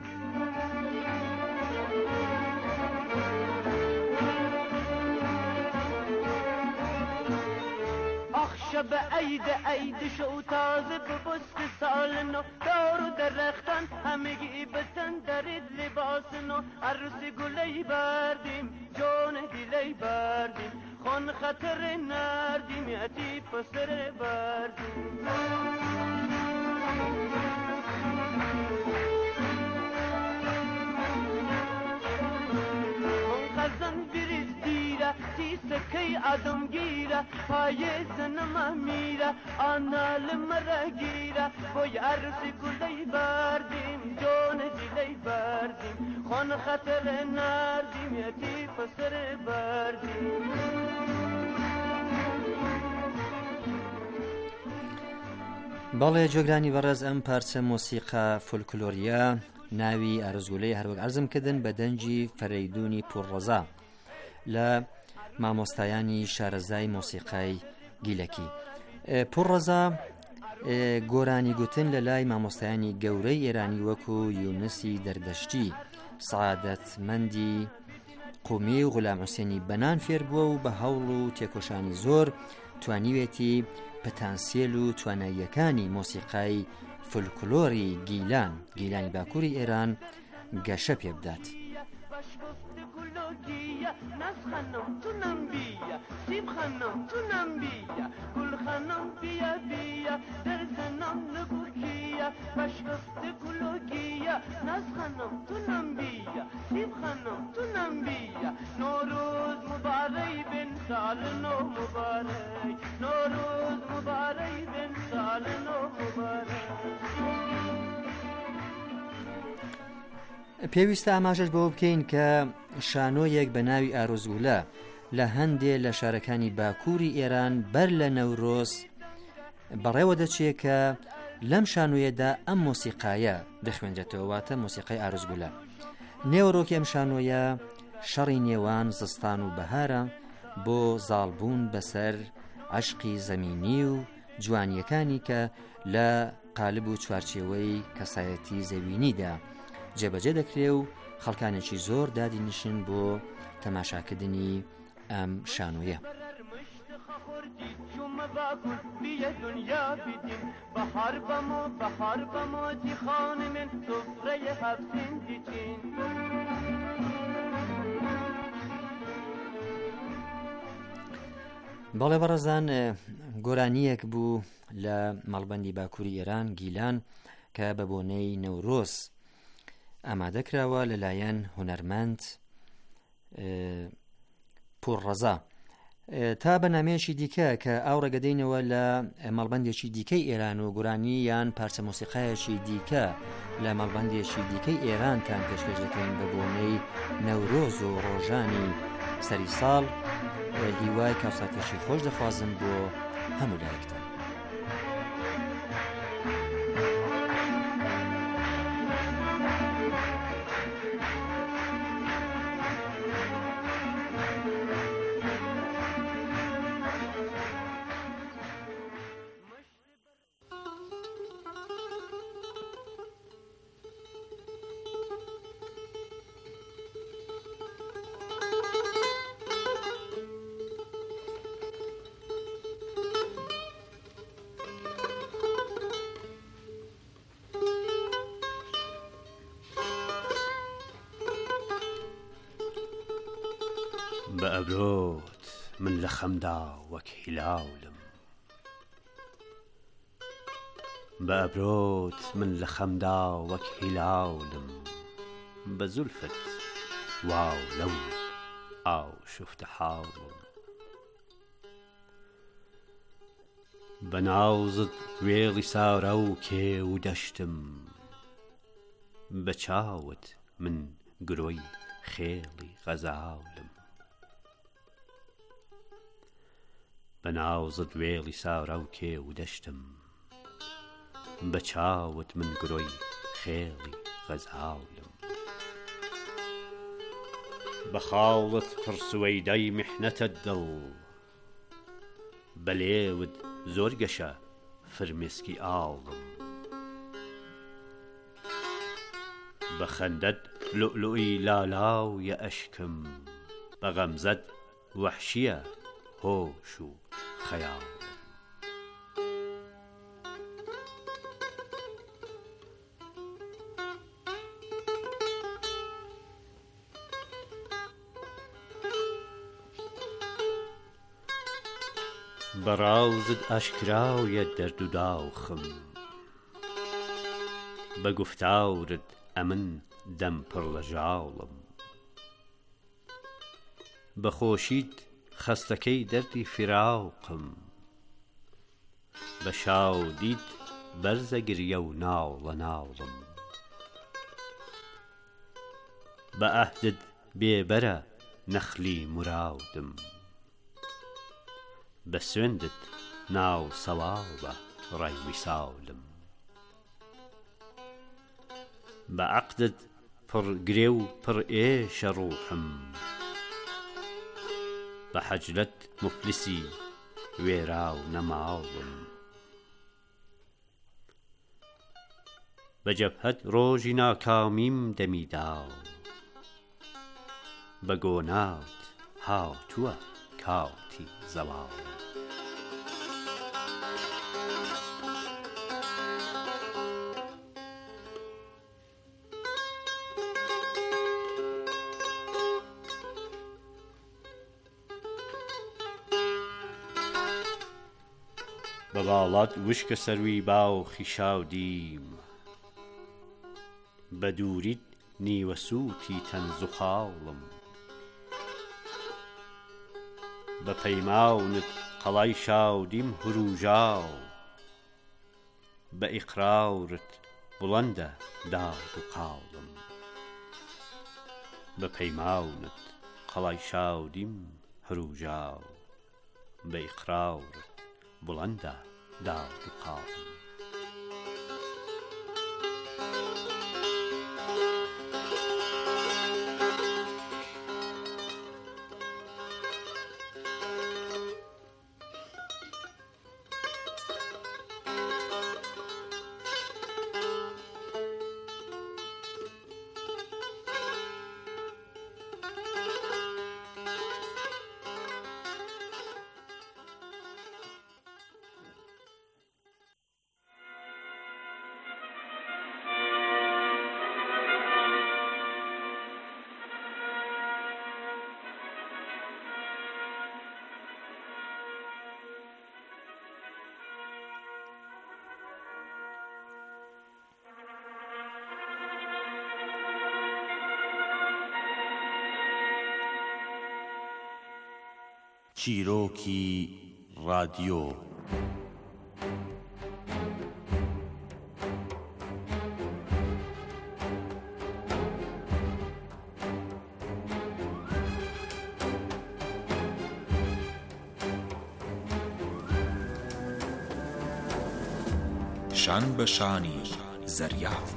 شب عید عید شو تازه ببست سال نو دار و درختان همگی بتن درید لباس نو عروسی گلی بردیم جان دیلی بردیم خون خطر نردیم یتی پسر بردیم خزن بریز دیره تی سکی آدم گیره پای زنم میره آنال مرا گیره بای عروسی گلی بردیم جان دیلی بردیم خون خطر نردیم یتی پسر بردیم بەڵێ جۆگرانی بەڕێز ئەم پارچە مۆسیقا فۆلکلۆریە ناوی ئارزگولەی هەروەک عەرزم کردن بە دەنجی فەرەیدونی پوڕڕەزا لە مامۆستایانی شارەزای مۆسیقای گیلەکی. پوڕڕەزا گۆرانی گوتن لە لای مامۆستایانی گەورەی ئێرانی وەکو یونسی دەردەشتی، سەعادەتمەندی قومی و غولام حوسێنی بەنان فێر بووە و بە هەوڵ و تێکۆشانی زۆر توانیوێتی پەتانسیێل و تواناییەکانی مۆسیقای فولکلۆری گیلان گیلانی باکووری ئێران گەشە پێ بدات. ناز خانم تو نم بیا سیب خانم تو نم بیا گل خانم بیا بیا در زنم نگو کیا باش گفت گلو گیا ناز خانم تو نم بیا سیب خانم تو نم بیا نوروز مبارک بن سال نو مبارک نوروز مبارک بن سال نو مبارک. پێویستە ئاماژەش بەوە بکەین کە شانۆیەک بە ناوی ئارۆزگولە لە هەندێ لە شارەکانی باکووری ئێران بەر لە نەورۆز بەڕێوە دەچێت کە لەم شانۆیەدا ئەم مۆسیقایە دەخوێنجێتەوە، واتە مۆسیقای ئارۆزگولە. نێوەڕۆکی ئەم شانۆیە شەڕی نێوان زستان و بەهارە بۆ زاڵبوون بەسەر عەشقی زەمینی و جوانیەکانی کە لە قالب و چوارچێوەی کەسایەتی زەوینیدا جێبەجێ دەکرێ و خەڵکانێکی زۆر دادی نیشن بۆ تەماشاکردنی ئەم شانۆیە. بەڵێ بەڕێزان، گۆرانیەک بوو لە مەڵبەندی باکووری ئێران گیلان کە بە بۆنەی نەورۆز ئامادەکراوە لەلایەن هونەرمەند پوڕڕەزا. تا بەنامەیەکی دیکە کە ئاو ڕێگەدەینەوە لە مەڵبەندێکی دیکەی ئێران و گۆرانی یان پارچە مۆسیقایەکی دیکە لە مەڵبەندێکی دیکەی ئێرانتان پێشکەش دەکەین بە بۆنەی نەورۆز و ڕۆژانی سەری ساڵ. هیوای کاوساتێکی خۆش دەخوازم بۆ هەموو لایەکتان. بأبروت من لخمدا وەک هیلاولم بأبروت من لخمدا وەک هیلاولم بە زولفت واو لەو ئاو شوفتە حاڵم بە ناوزت وێڵی ساورە و کێ و دەشتم بە چاوت من گرۆی خێڵی غەزاولم بە ناوزت وێڵی ساورە و کێ و دەشتم بە چاوت من گرۆی خێڵی غەزاولم بخاڵت پڕسوەیدای میحنەتە دڵ بەلێوت زۆر گەشە فرمێسکی ئاڵم بە خەندەت لؤلؤی لالاویە ئەشکم بە غەمزەت وەحشیە هۆش و خەیاڵم بەڕاوزت ئاشکراویە دەرد و داوخم بە گوفتاورت ئەمن دەم پڕ لە ژاڵم بە خۆشیت خەستەکەی دەردی فراوقم بە شاودیت بەرزە گریە و ناو لە ناوڵم بە ئەهدت بێبەرە نەخلی موراودم بە سوێندت ناو سەواڵە ڕای ویساولم بە عەقدت پڕ گرێ و پڕ ئێشە ڕووحم بە حەجلەت موفلیسی وێرا و نەماوڵم بە جەبهەت ڕۆژی ناکامیم دەمیداو بە گۆنات هاتووە کاتی زەواڵ بە باڵات وشکە سەروی باوخی شاودیم بە دووریت نیوە سووتی تەنز و خاڵم بە پەیماونت قەڵای شاودیم هروژاو بە ئیقراورت بڵەندە داد و قاڵم بە پەیماونت قەڵای شاودیم هروژاو بە ئیقراورت بڵەندە داد و قاڵم چیرۆکی رادیۆ شان بە شانی زەریاف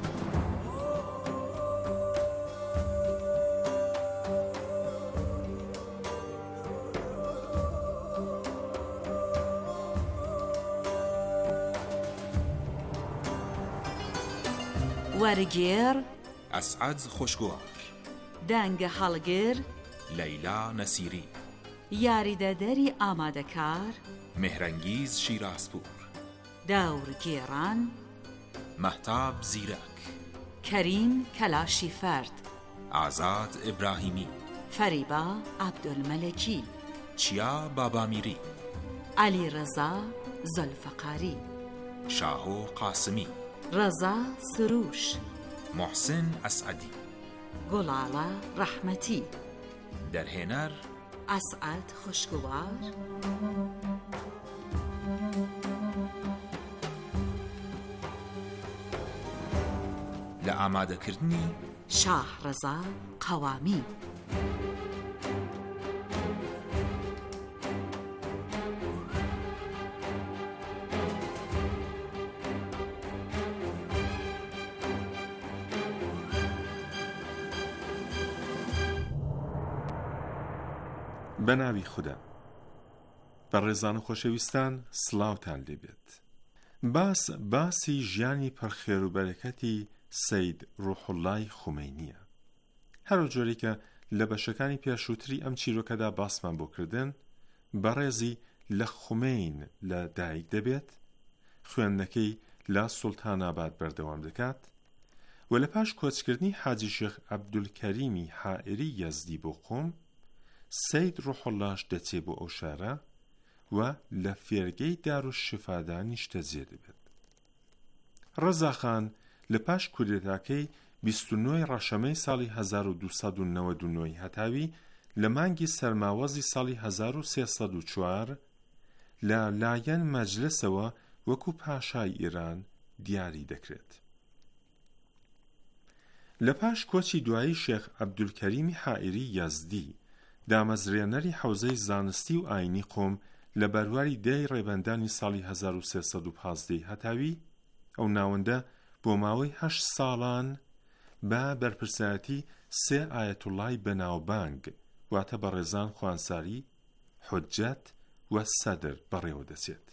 وەرگێڕ ئەسعەد خۆشگوار دەنگە هەڵگر لەیلا نەسیری یاریدەدەری ئامادەکار مهرەنگیز شیرازپور داورگێڕان مەهتاب زیرەک کەریم کەلاشی فەرد ئازاد ئیبراهیمی فەریبا عەبدولمەلەکی چیا بابامیری عەلیڕەزا زولفەقاری شاهۆ قاسمی ڕەزا سروش محسن ئەسعەدی گوڵاڵە ڕەحمەتی دەرهێنەر ئەسعەد خوشگوار لە ئامادەکردنی شاهڕەزا قەوامی بە ناوی خوددا. بەڕێزان و خۆشەویستان، سڵاوتان لێبێت. باس باسی ژیانی پڕخێر و بەرەکەتی سەید ڕوحوڵڵای خومینیە. هەرو جۆرێک کە لە بەشەکانی پێشووتری ئەم چیرۆکەدا باسمان بۆ کردن، بەڕێزی لە خومین لە دایک دەبێت، خوێندنەکەی لە سوڵتاناباد بەردەوام دەکات و لە پاش کۆچکردنی حاجی شێخ عەبدولکەریمی حائری یەزدی بۆ قۆم، سەید ڕوحوڵڵاش دەچێ بۆ ئەو شارە و لە فێرگەی دارولشیفادا نیشتەجێ دەبێت. ڕەزاخان لە پاش کودێتاکەی بیست و نۆی ڕەشەمەی ساڵی هەزار و دووسەد و نەوەد و نۆی هەتاوی لە مانگی سەرماوەزی ساڵی هەزار و سێسەد و چوار لە لایەن مەجلسەوە وەکو پاشای ئیران دیاری دەکرێت. لە پاش کۆچی دوایی شێخ عەبدولکەریمی حائری یەزدی، دامەزرێنەری حەوزەی زانستی و ئاینی قۆم لە بەرواری دەی ڕێبەندانی ساڵی هەزار و سێسەد و پانزدەی هەتاوی، ئەو ناوەندە بۆ ماوەی هەشت ساڵان بە بەرپرسایەتی سێ ئایەتوڵای بەناوبانگ واتە بەڕێزان خوانساری، حوجەت و سەدر بەڕێوە دەچێت.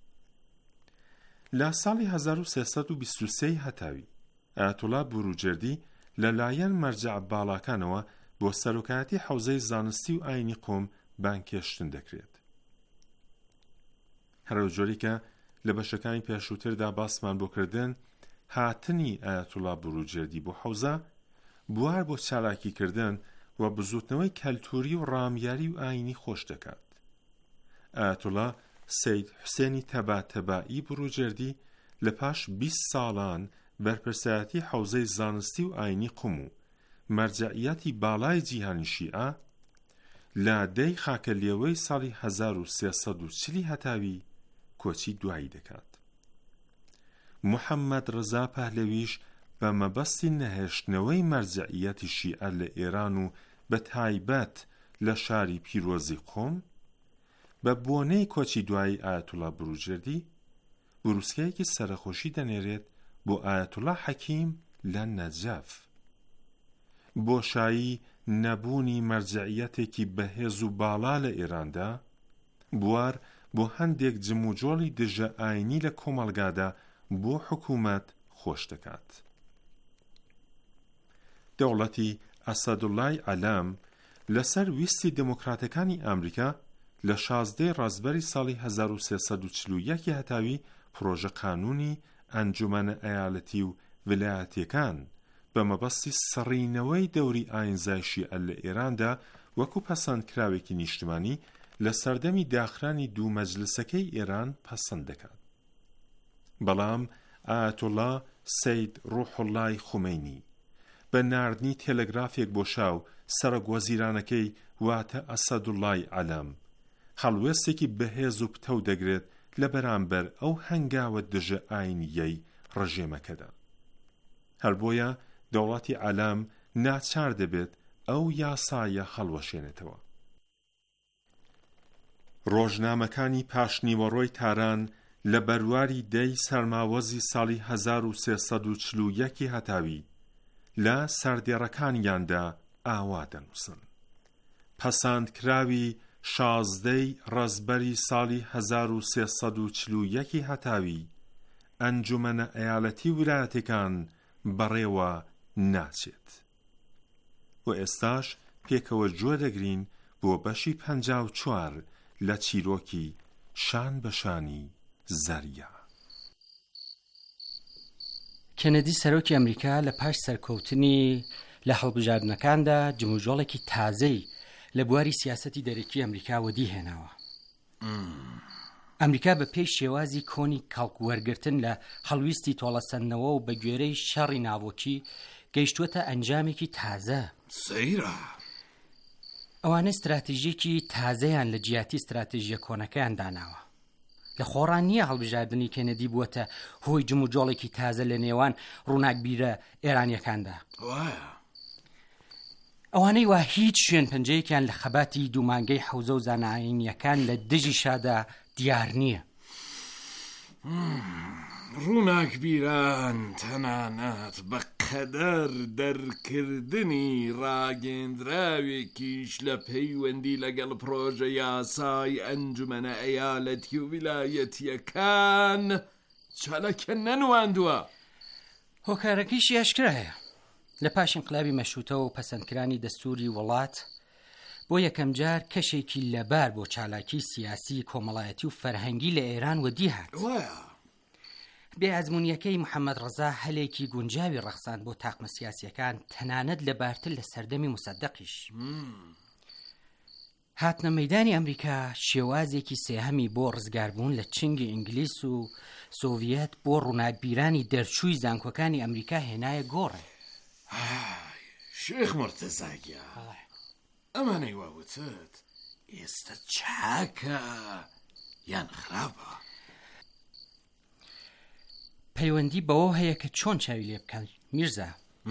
لە ساڵی هەزار و سێسەد و بیست و سێ هەتاوی ئایەتوڵا بوروجردی لە لایەن مەرجع باڵاکانەوە بۆ سەرۆکایەتی حەوزەی زانستی و ئاینی قۆم بانکێشتن دەکرێت. هەرو جۆری کە لە بەشەکانی پێشووتردا باسمان بۆ کردن، هاتنی ئایەتوڵا بوروجردی بۆ حەوزە بوار بۆ چالاکیکردن و بزوتنەوەی کەلتوری و ڕامیاری و ئاینی خۆش دەکات. ئایەتوڵا سەید حوسێنی تەباتەبایی بوروجردی لە پاش بیست ساڵان بەرپرسایەتی حەوزەی زانستی و ئاینی قوم و مەرجەعیەتی باڵای جیهانی شیعە لە دەی خاکەلێوەی ساڵی هەزار و سێسەد و چلی هەتاوی کۆچی دوایی دەکات. محەممەد ڕزا پەهلەویش بە مەبەستی نەهێشتنەوەی مەرجەعیەتی شیعە لە ئێران و بە تایبەت لە شاری پیرۆزی قۆم، بە بۆنەی کۆچی دوایی ئایەتوڵا بوروجردی بروسکەیەکی سەرخۆشی دەنێرێت بۆ ئایەتوڵا حەکیم لە نەجەف. بۆشایی نەبوونی مەرجەعیەتێکی بەهێز و باڵا لە ئێراندا بوار بۆ هەندێک جموجۆڵی دژە ئاینی لە کۆمەڵگادا بۆ حکوومەت خۆش دەکات. دەوڵەتی ئەسەدوڵای عەلەم لەسەر ویستی دموکراتەکانی ئەمریکا لە شازدەی ڕازبەری ساڵی هەزار و سێسەد و چل و یەک هەتاوی پرۆژە قانونی ئەنجومەنە ئەیالەتی و ویلایەتیەکان بە مەبەستی سڕینەوەی دەوری ئاینزای شیعە لە ئێراندا وەکو پەسەندکراوێکی نیشتمانی لە سەردەمی داخرانی دوو مەجلسەکەی ئێران پەسەند دەکات. بەڵام ئایەتوڵا سەید ڕوحوڵڵای خومینی بە ناردنی تێلەگرافێک بۆ شاو سەرۆکوەزیرانەکەی واتە ئەسەدوڵای عەلەم هەڵوێستێکی بەهێز و پتە دەگرێت لە بەرامبەر ئەو هەنگاوە دژە ئاینیەی ڕژێمەکەدا. هەر بۆیە دەوڵەتی عەلەم ناچار دەبێت ئەو یاسایە هەڵوەشێنێتەوە. ڕۆژنامەکانی پاشنیوەڕۆی تاران لە بەرواری دەی سەرماوەزی ساڵی هەزار و سێسەد و چل و یەک هەتاوی لە سەردێڕەکانیاندا ئاوا دەنووسن. پەسەندکراوی شازدەی ڕەزبەری ساڵی هەزار و سێسەد و چل و یەک هەتاوی ئەنجومەنە ئەیالەتی ویلایەتەکان بەڕێوە ناچێت. و ئێستاش پێکەوە جۆ دەگرین بۆ بەشی پەنجا و چوار لە چیرۆکی شان بەشانی زەریا. کێنەدی سەرۆکی ئەمریکا لە پاش سەرکەوتنی لە هەڵبژاردنەکاندا جموجۆڵێکی تازەی لە بواری سیاسەتی دەرەکی ئەمریکا وەدی هێناوە. ئەمریکا بە پێی شێوازی کۆنی کاڵکوەرگرتن لە هەڵویستی تۆڵەسەندنەوە و بە گوێرەی شەڕی ناوۆکی گەیشتووەتە ئەنجامێکی تازە. سەیرە ئەوانە استراتیژیەکی تازەیان لە جیاتی استراتیژیە کۆنەکەیان داناوە. لە خۆڕان نییە هەڵبژاردننی کێنەدی بووەتە هۆی جموجۆڵێکی تازە لە نێوان ڕووناکبیرە ئێرانیەکاندا. ئەوانەی وا هیچ شوێن پەنجەیەکیان لە خەباتی دوومانگەی حەوزە و زانایینیەکان لە دژی شادا دیار نییە. ڕووناکبیران تەنانەت بە بەخەدەر دەرکردنی ڕاگەندراوێکیش لە پەیوەندی لەگەڵ پرۆژە یاسای ئەنجومەنە ئەیالەتی و ویلایەتیەکان چالەکە نەنواندووە. هۆکارەکەیشی ئاشکرایە. لە پاش انقلابی مەشروتە و پەسەندکرانی دەستوری وڵات بۆ یەکەم جار کەشێکی لەبار بۆ چالاکی سیاسی کۆمەڵایەتی و فەرهەنگی لە ئێران وەدی هات. بێ ئەزمونیەکەی محەممەد ڕەزا هەلێکی گونجاوی ڕەخسان بۆ تاقمە سیاسیەکان تەنانەت لەبارتر لە سەردەمی موسەدەقیش. هاتنە مەیدانی ئەمریکا شێوازێکی سێهەمی بۆ ڕزگاربوون لە چنگی ئینگلیس و سۆڤیەت بۆ ڕووناکبیرانی دەرچووی زانکۆکانی ئەمریکا هێنایە گۆڕێ. شێخ مرتەزاگیا ئەمانەی واوتت ئێستا چاکە یان خراپە؟ پەیوەندی بەوە هەیە کە چۆن چاوی لێ بکەن میرزا.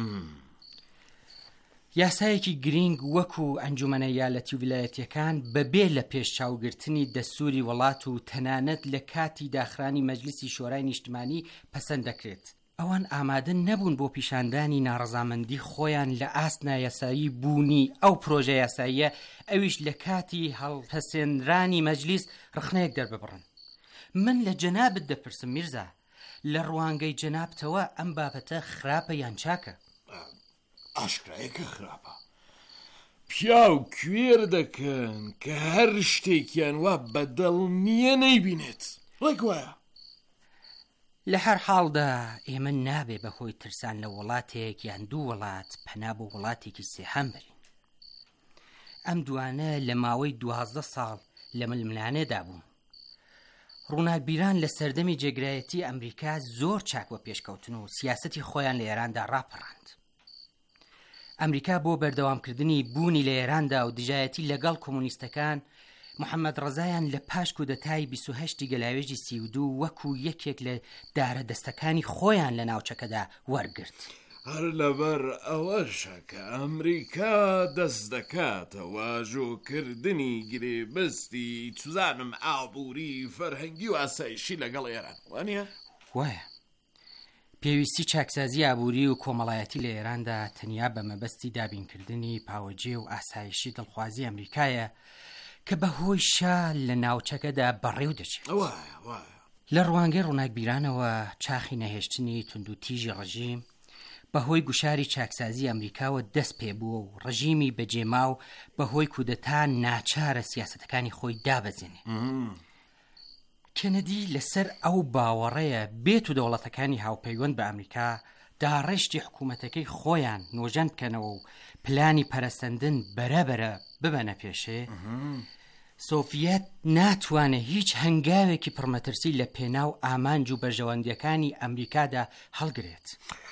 یاسایەکی گرنگ وەکو ئەنجومەنە یالەتی و ویلایەتیەکان بەبێ لە پێش چاوگرتنی دەستوری وڵات و تەنانەت لە کاتی داخرانی مەجلیسی شۆرای نیشتمانی پەسەند دەکرێت. ئەوان ئامادە نەبوون بۆ پیشاندانی ناڕەزامەندی خۆیان لە ئاستنا یاسایی بوونی ئەو پرۆژە یاساییە، ئەویش لە کاتی هەڵپەسێنرانی مەجلیس ڕخنەیەک دەرببڕن. من لە جەنابت دەپرسم میرزا، لە ڕوانگەی جەنابتەوە ئەم بابەتە خراپە یان چاکە؟ ئاشکرایەکە خراپە. پیا و کوێر دەکەن کە هەر شتێکیان وا بەدڵ نییە نەیبینێت. ڕێک وایە؟ لە هەر حاڵدا ئێمە نابێ بەهۆی ترسان لە وڵاتێک یان دوو وڵات پەنا بۆ وڵاتێکی سێهەم برین. ئەم دوانە لە ماوەی دوازدە ساڵ لە ململانێدا بوون. ڕووناکبیران لە سەردەمی جێگرایەتی ئەمریکا زۆر چاک بۆ پێشکەوتن و سیاسەتی خۆیان لە ئێراندا ڕاپەڕاند. ئەمریکا بۆ بەردەوامکردنی بوونی لە ئێراندا و دژایەتی لەگەڵ کۆمونیستەکان محەممەد ڕەزایان لە پاش کودەتای بیست و هەشتی گەلاوێژی سی و دوو وەکو یەکێک لە دارە دەستەکانی خۆیان لە ناوچەکەدا وەرگرت. هەر لەبەر ئەوەشە کە ئەمریکا دەست دەکاتە واژۆکردنی گرێبەستی توزانم ئابووری فەرهەنگی و ئاسایشی لەگەڵ ئێران وانە؟ وایە پێویستی چاکسازی ئابووری و کۆمەڵایەتی لە ئێراندا تەنیا بە مەبەستی دابینکردنی پاوەجێ و ئاسایشی دڵخوازی ئەمریکایە کە بەهۆی شا لە ناوچەکەدا بەڕێو دەچێت. لە ڕوانگەی ڕووناکبیرانەوە چاخی نەهێشتنی تونند و تیژی ڕژیم بەهۆی گوشاری چاکسازی ئەمریکاوە دەست پێ بووە و ڕژیمی بەجێما و بەهۆی کودەتا ناچارە سیاسەتەکانی خۆی دابەزێنێ. کەنەدی لەسەر ئەو باوەڕەیە بێت و دەوڵەتەکانی هاوپەیوەند بە ئەمریکا داڕێشتی حکوومەتەکەی خۆیان نۆژەن بکەنەوە و پلانی پەرەسەندن بەرەبەرە ببەنە پێشێ. سۆڤیەت ناتوانێت هیچ هەنگاوێکی پڕمەترسی لە پێناو ئامانج و بەرژەوەندیەکانی ئەمریکادا هەڵگرێت.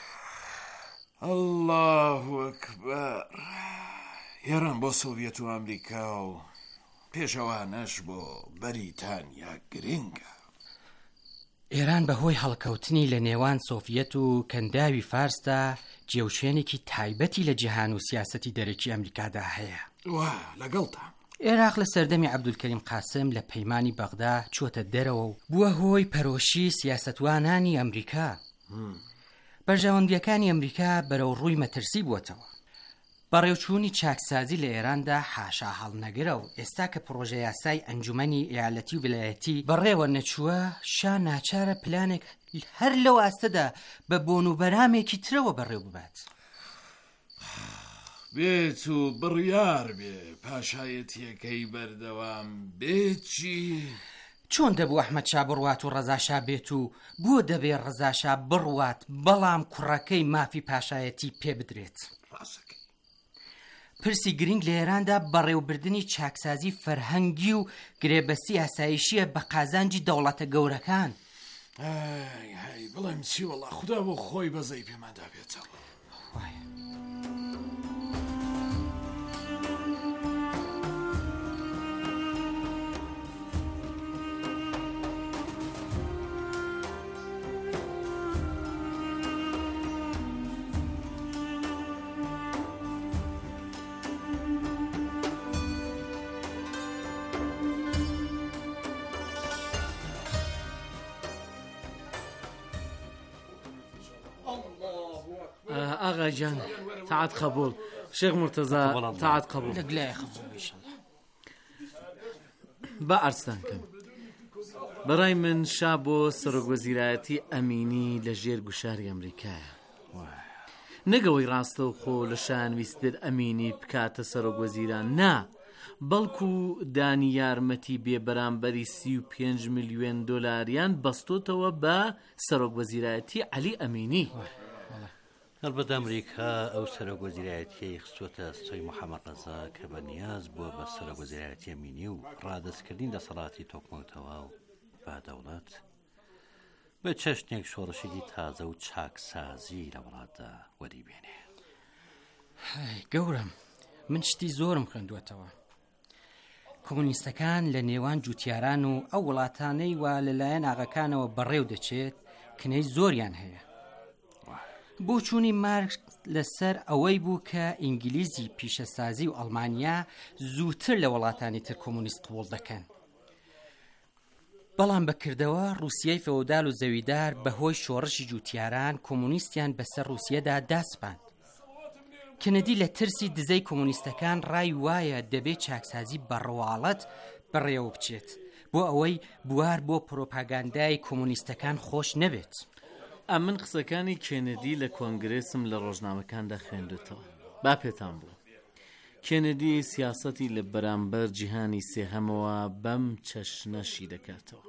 الله ئەکبەر. ئێران بۆ سۆڤیەت و ئەمریکا و پێشەوانەش بۆ بەریتانیا گرنگە. ئێران بەهۆی هەڵکەوتنی لە نێوان سۆڤیەت و کەنداوی فارسدا جێوشێنێکی تایبەتی لە جیهان و سیاسەتی دەرەکی ئەمریکادا هەیە. وا لەگەڵتا عێراق لە سەردەمی عەبدولکەریم قاسم لە پەیمانی بەغدا چۆتە دەرەوە و بووە هۆی پەرۆشی سیاسەتوانانی ئەمریکا. بەرژەوەندیەکانی ئەمریکا بەرەو ڕووی مەترسی بووەتەوە. بەڕێوچوونی چاکسازی لە ئێراندا حاشا هەڵنەگرە و ئێستا کە پرۆژە یاسای ئەنجومەنی ئیالەتی و ویلایەتی بەڕێوە نەچووە شا ناچارە پلانێک هەر لەو ئاستەدا بە بۆن و بەرامێکی ترەوە بەڕێو ببات. بێت و بڕیار بێ پاشایەتیەکەی بەردەوام بێچی چۆن دەبوو ئەحمەد شا بڕوات و ڕەزاشا بێت و بۆ دەبێ ڕەزاشا بڕوات بەڵام کوڕەکەی مافی پاشایەتی پێ بدرێت؟ پرسی گرنگ لە ئێراندا بەڕێوەبردننی چاکسازی فەرهەنگی و گرێبەستی ئاسایشیە بە قازانجی دەوڵەتە گەورەکان. بڵێم چی وەڵا خوددا بۆ خۆی بەزەی پێمادا بێتەوە. آغا جان تعاد قبول شيخ مرتضى تعاد قبول لك لا يخبول إن شاء الله بأرستانكم براي من شابو سرق وزيراتي أميني لجير قشاري أمريكا نەگەوەی ڕاستە و خۆ لە شانویست بێت ئەمینی بکاتە سەرۆک وەزیران نا بەڵکو دانی یارمەتی بێبەرامبەری سی و پێنج میلیۆن دۆلاریان بەستۆتەوە بە سەرۆک وەزیرایەتی عەلی ئەمینی. هەڵبەت ئەمریکا ئەو سەرۆک وەزیرایەتیەی خستووەتە ستۆی محەممەد ڕەزا کە بەنیاز بووە بە سەرۆک وەزیرایەتی ئەمینی و ڕادەستکردین دەسەڵاتی تۆکمەوتەوە و بادەوڵەت بە چەشنێک شۆڕشێکی تازە و چاکسازی لە وڵاتدا وەریبێنێ. گەورم من شتی زۆرم خوێندووەتەوە. کۆمونیستەکان لە نێوان جوتیاران و ئەو وڵاتانەی وا لەلایەن ئاغاکانەوە بەڕێو دەچێت کنەی زۆریان هەیە. بۆ چوونی مارکس لەسەر ئەوەی بوو کە ئینگلیزی پیشەسازی و ئەڵمانیا زووتر لە وڵاتانی تر کۆمونیست قبوڵ دەکەن. بەڵام بەکردەوە رووسیای فەودال و زەویدار بەهۆی شۆڕشی جوتیاران کۆمونیستیان بەسەر رووسیەدا داسپاند. کەنەدی لە ترسی دزەی کۆمونیستەکان ڕای وایە دەبێت چاکسازی بەڕواڵەت بەڕێوە بچێت بۆ ئەوەی بوار بۆ پرۆپاگاندای کۆمونیستەکان خۆش نەبێت. ئەمن قسەکانی کێنەدی لە کۆنگرێسم لە ڕۆژنامەکاندا خوێندوتەوە. با پێتان بوو کێنەدی سیاسەتی لە بەرامبەر جیهانی سێهەمەوە بەم چەشنەشی دەکاتەوە.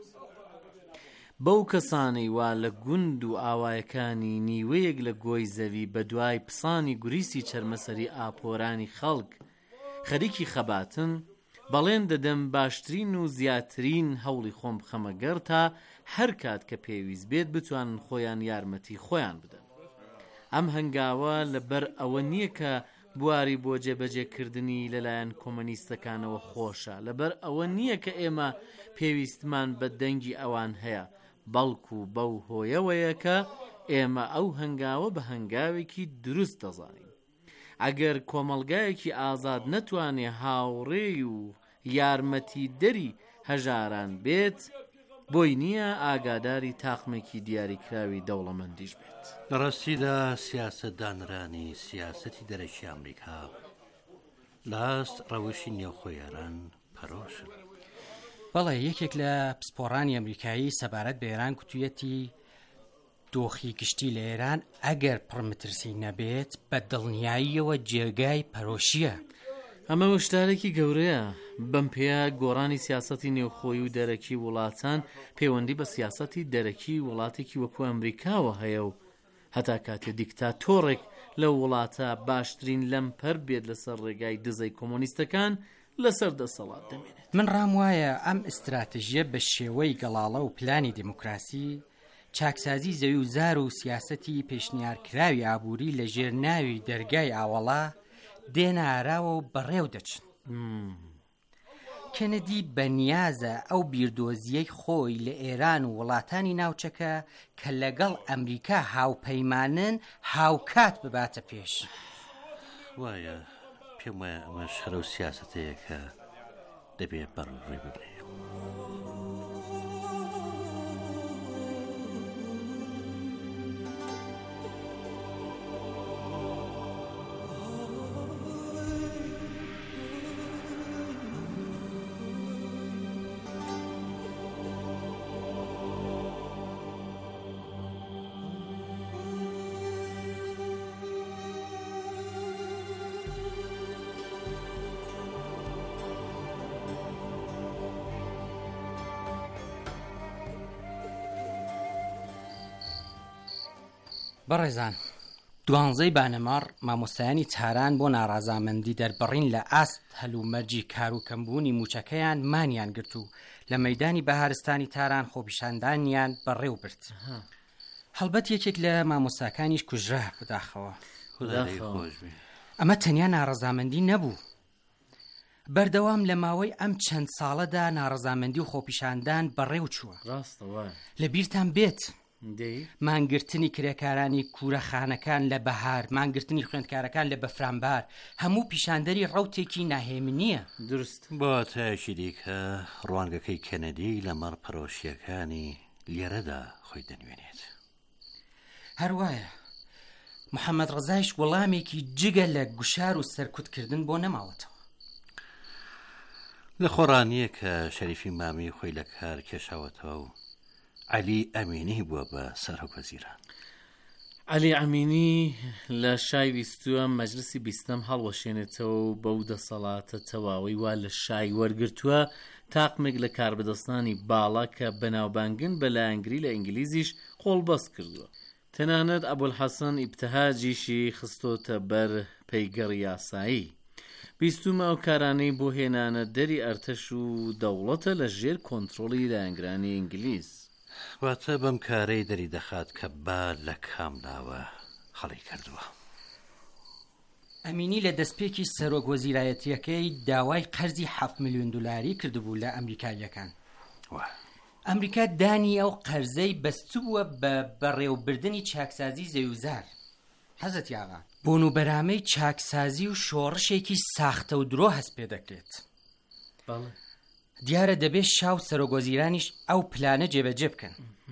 بەو کەسانەی وا لە گوند و ئاوایەکانی نیوەیەک لە گۆی زەوی بە دوای پسانی گوریسی چەرمەسەری ئاپۆرانی خەڵک خەریکی خەباتن بەڵێن دەدەم باشترین و زیاترین هەوڵی خۆم بخەمەگەر تا هەر کات کە پێویست بێت بتوانن خۆیان یارمەتی خۆیان بدەن. ئەم هەنگاوە لەبەر ئەوە نییە کە بواری بۆ جێبەجێکردنی لەلایەن کۆمونیستەکانەوە خۆشە، لەبەر ئەوە نییە کە ئێمە پێویستمان بە دەنگی ئەوان هەیە، بەڵکو بەو هۆیەوەیە کە ئێمە ئەو هەنگاوە بە هەنگاوێکی دروست دەزانین. ئەگەر کۆمەڵگایەکی ئازاد نەتوانێ هاوڕێی و یارمەتی دەری هەژاران بێت، بۆی نییە ئاگاداری تاقمێکی دیاریکراوی دەوڵەمەندیش بێت. لە ڕاستیدا سیاسەتدانرانی سیاسەتی دەرەکی ئەمریکا لاست ڕەوشی نێوخۆیاران پەرۆشن. بەڵێ یەکێک لە پسپۆڕانی ئەمریکایی سەبارەت بە ئێران گوتوویەتی دۆخی گشتی لە ئێران ئەگەر پڕمترسی نەبێت بە دڵنیاییەوە جێگای پەرۆشیە. ئەمە وشتارێکی گەورەیە. بەم پێیا گۆڕانی سیاسەتی نێوخۆی و دەرەکی وڵاتان پەیوەندی بە سیاسەتی دەرەکی وڵاتێکی وەکو ئەمریکاوە هەیە و هەتا کاتێ دیکتاتۆڕێک لە وڵاتە باشترین لەمپەر بێت لەسەر ڕێگای دزەی کۆمۆنیستەکان لەسەر دەسەڵات دەمێنێت. من ڕام وایە ئەم ئستراتژیە بە شێوەی گەڵاڵە و پلانی دیموکراسی چاکسازی زەوی و زار و سیاسەتی پێشنیارکراوی ئابووری لە ژێر ناوی دەرگای ئاوەڵا دێناراوە و بەڕێو دەچن. کەنەدی بەنیازە ئەو بیردۆزیەی خۆی لە ئێران و وڵاتانی ناوچەکە کە لەگەڵ ئەمریکا هاوپەیمانن هاوکات بباتە پێش. وایە پێم وایە ئەمە شەرە و سیاسەتەیە کە دەبێت بەڕێوەبرێ. بەڕێزان، دوانزەی بانەماڕ مامۆستایانی تاران بۆ ناڕازامەندی دەربڕین لە ئاست هەلومەرجی کار و کەمبوونی موچەکەیان مانیان گرت و لە مەیدانی بەهارستانی تاران خۆپیشاندانیان بەڕێو برد. هەڵبەت یەکێک لە مامۆستاکانیش کوژرا بداخەوە. ئەمە تەنیا ناڕەزامەندی نەبوو، بەردەوام لە ماوەی ئەم چەند ساڵەدا ناڕەزامەندی و خۆپیشاندان بەڕێو چووە. لە بیرتان بێت مانگرتنی کرێکارانی کوورەخانەکان لە بەهار، مانگرتنی خوێندکارەکان لە بەفرانبار، هەموو پیشاندەری ڕەوتێکی ناهێمنیە. درست بۆ تایشی دیکە ڕوانگەکەی کەنەدی لە مەڕ پەرۆشیەکانی لێرەدا خۆی دەنوێنێت. هەروایە محەممەد ڕزایش وەڵامێکی جگە لە گوشار و سەرکوتکردن بۆ نەماوەتەوە. لە خۆڕانیە کە شەریفی مامی خۆی لە کار کێشاوەتەوە و عەلی ئەمینی بووە بە سەرۆکوەزیران. عەلی ئەمینی لە شای بیستووە مەجلسی بیستەم هەڵوەشێنێتەوە و بەو دەسەڵاتە تەواوی وا لە شای وەرگرتووە تاقمێک لە کاربەدەستانی باڵا کە بەناوبانگن بە لایەنگری لە ئینگلیزیش قۆڵبەست کردووە. تەنانەت ئەبوولحەسەن ئیبتیهاجیشی خستۆتە بەر پەیگەڕی یاسایی. بیستومە ئەو کارانەی بۆ هێنانە دەری ئەرتەش و دەوڵەتە لە ژێر کۆنتڕۆڵی لایەنگرانی ئینگلیز. واتە بەم کارەی دەری دەخات کە با لە کامداوە خەڵی کردووە. ئەمینی لە دەستپێکی سەرۆک وەزیرایەتیەکەی داوای قەرزی حەوت ملیۆن دلاری کردبوو لە ئەمریکاییەکان. ئەمریکا دانی ئەو قەرزەی بەستووە بە بەڕێوەبردننی چاکسازی زەویزار. حەزەتی ئاغا بۆن و بەرامەی چاکسازی و شۆڕشێکی ساختە و درۆ هەست پێ دەکرێت. دیارە دەبێت شاو سەرۆگۆزیرانیش ئەو پلانە جێبەجێ بکەن.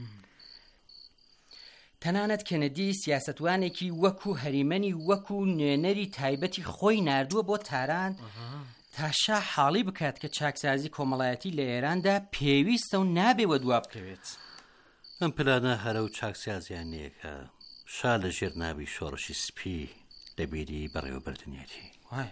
تەنانەت کەنەدی سیاسەتوانێکی وەکو هەریمەنی وەکو نوێنەری تایبەتی خۆی ناردووە بۆ تاران تاشا حاڵی بکات کە چاکسازی کۆمەڵایەتی لە ئێراندا پێویستە و نابێوە دوا بکەوێت. ئەم پلانە هەرە و چاکسازیانەیە کە شا لە ژێر ناوی شۆڕشی سپی لەبیری بەڕێوەبردنێتی.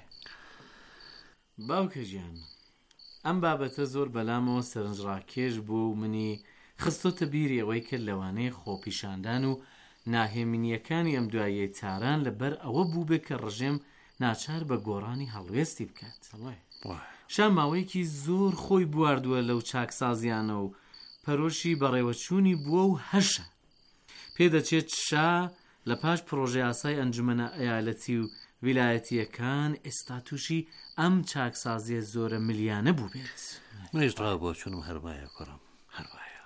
باوکە ژیان، ئەم بابەتە زۆر بەلامەوە سەرنجڕاکێش بوو و منی خستۆتە بیری ئەوەی کرد لەوانەیە خۆپیشاندان و ناهێمنیەکانی ئەم دواییە تاران لەبەر ئەوە بوو بێ کە ڕژێم ناچار بە گۆڕانی هەڵوێستی بکات. شام ماوەیەکی زۆر خۆی بواردووە لەو چاکسازیانە و پەرۆشی بەڕێوەچوونی بووە و هەشە. پێدەچێت شا لە پاش پرۆژە یاسای ئەنجومەنە ئەیالەتی و ویلایەتیەکان ئێستا تووشی ئەم چاکسازیە زۆرە ملیانە بوو بێت. منیش ڕاو بۆ چونم هەربایە کوڕم هەربایە.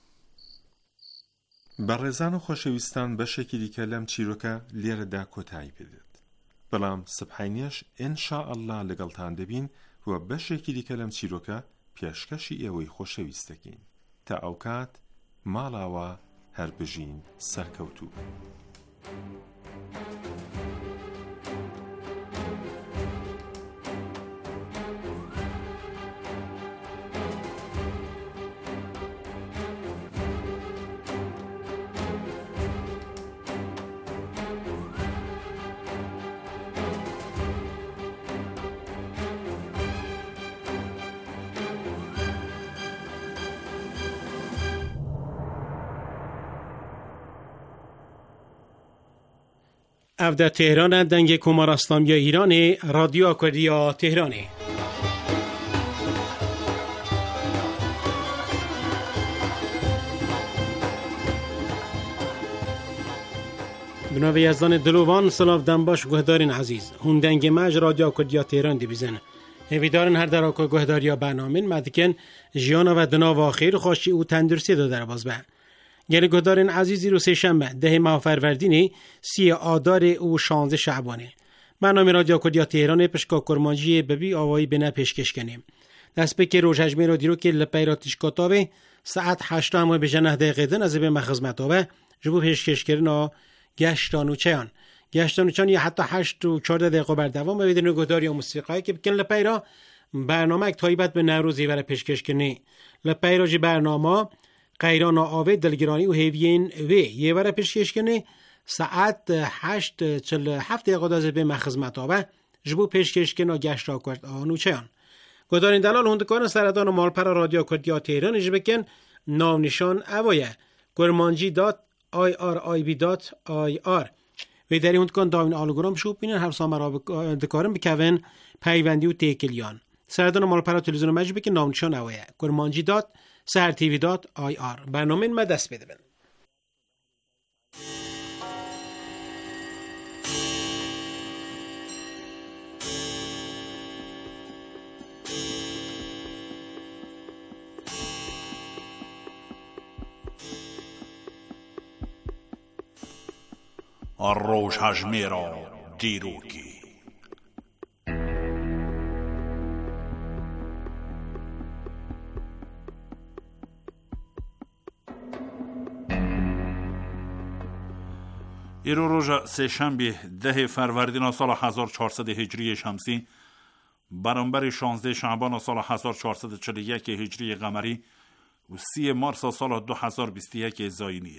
بەڕێزان و خۆشەویستان بەشێکی دیکە لەم چیرۆکە لێرەدا کۆتایی پێدێت. بەڵام سبحینیش ئینشاءالله لەگەڵتان دەبین و بەشێکی دیکە لەم چیرۆکە پێشکەشی ئێوەی خۆشەویستەکەین تا ئەو کات ماڵاوە هەر بژین سەرکەوتوو. افده تهران دنگ کمار اسلامی ایران رادیو کردیا تهرانه. بنابه یزدان دلوان سلاف دنباش گهدارین عزیز هون دنگ مج رادیو کردیا تهران دی بیزن هیویدارن هر دراکو گهداریا برنامه مدکن جیانا و دنا و آخر خوشی او تندرسی دو در باز به گل گهدارین عزیزی رو سه شنبه ده ماه فروردین سی آدار او شانزده شعبانه برنامه رادیو کردیا تهران پشکا کرمانجی ببی آوایی بنا پیشکش کنیم دست به که روش هجمه رو دیرو که لپیراتش کتابه ساعت هشت هم به جنه دقیقه دن از به مخزمتابه جبو پیشکش کردن گشتان و چیان گشتان و چیان یا حتی هشت و چهارده دقیقه بر دوام بدون گهداری و موسیقی که بکن لپیرا برنامه تایبت به نوروزی برای پیشکش کنی لپیرا جی برنامه قیران آوه دلگرانی و هیوین و یه برای پیشکش کنی ساعت هشت چل هفت دقیقه از به مخزمتابه جبو پیشکش کنی گشت را کرد آن و چیان گهدارین دلال هندکان سردان و مالپر رادیو کردیا تهران جی بکن نام نشان اوایه گرمانجی دات آی آر آی بی دات آی آر و داری هندکان داوین آلگرام شوب بینن هر سامر را دکارن بکوین پیوندی و تیکلیان سردان و مالپر تلویزیون مجی بکن نام نشان اوایه گرمانجی دات سر تیوی دات آی آر برنامه ما دست بده بن الروش هجميرا ديروكي ایرو روژا سه شنبه ده فروردین سال هزار و چهارصد هجری شمسی برابر شانزده شعبان سال هزار و چهارصد و چهل و یک هجری قمری و سی مارس سال دو هزار و بیست و یک زاینی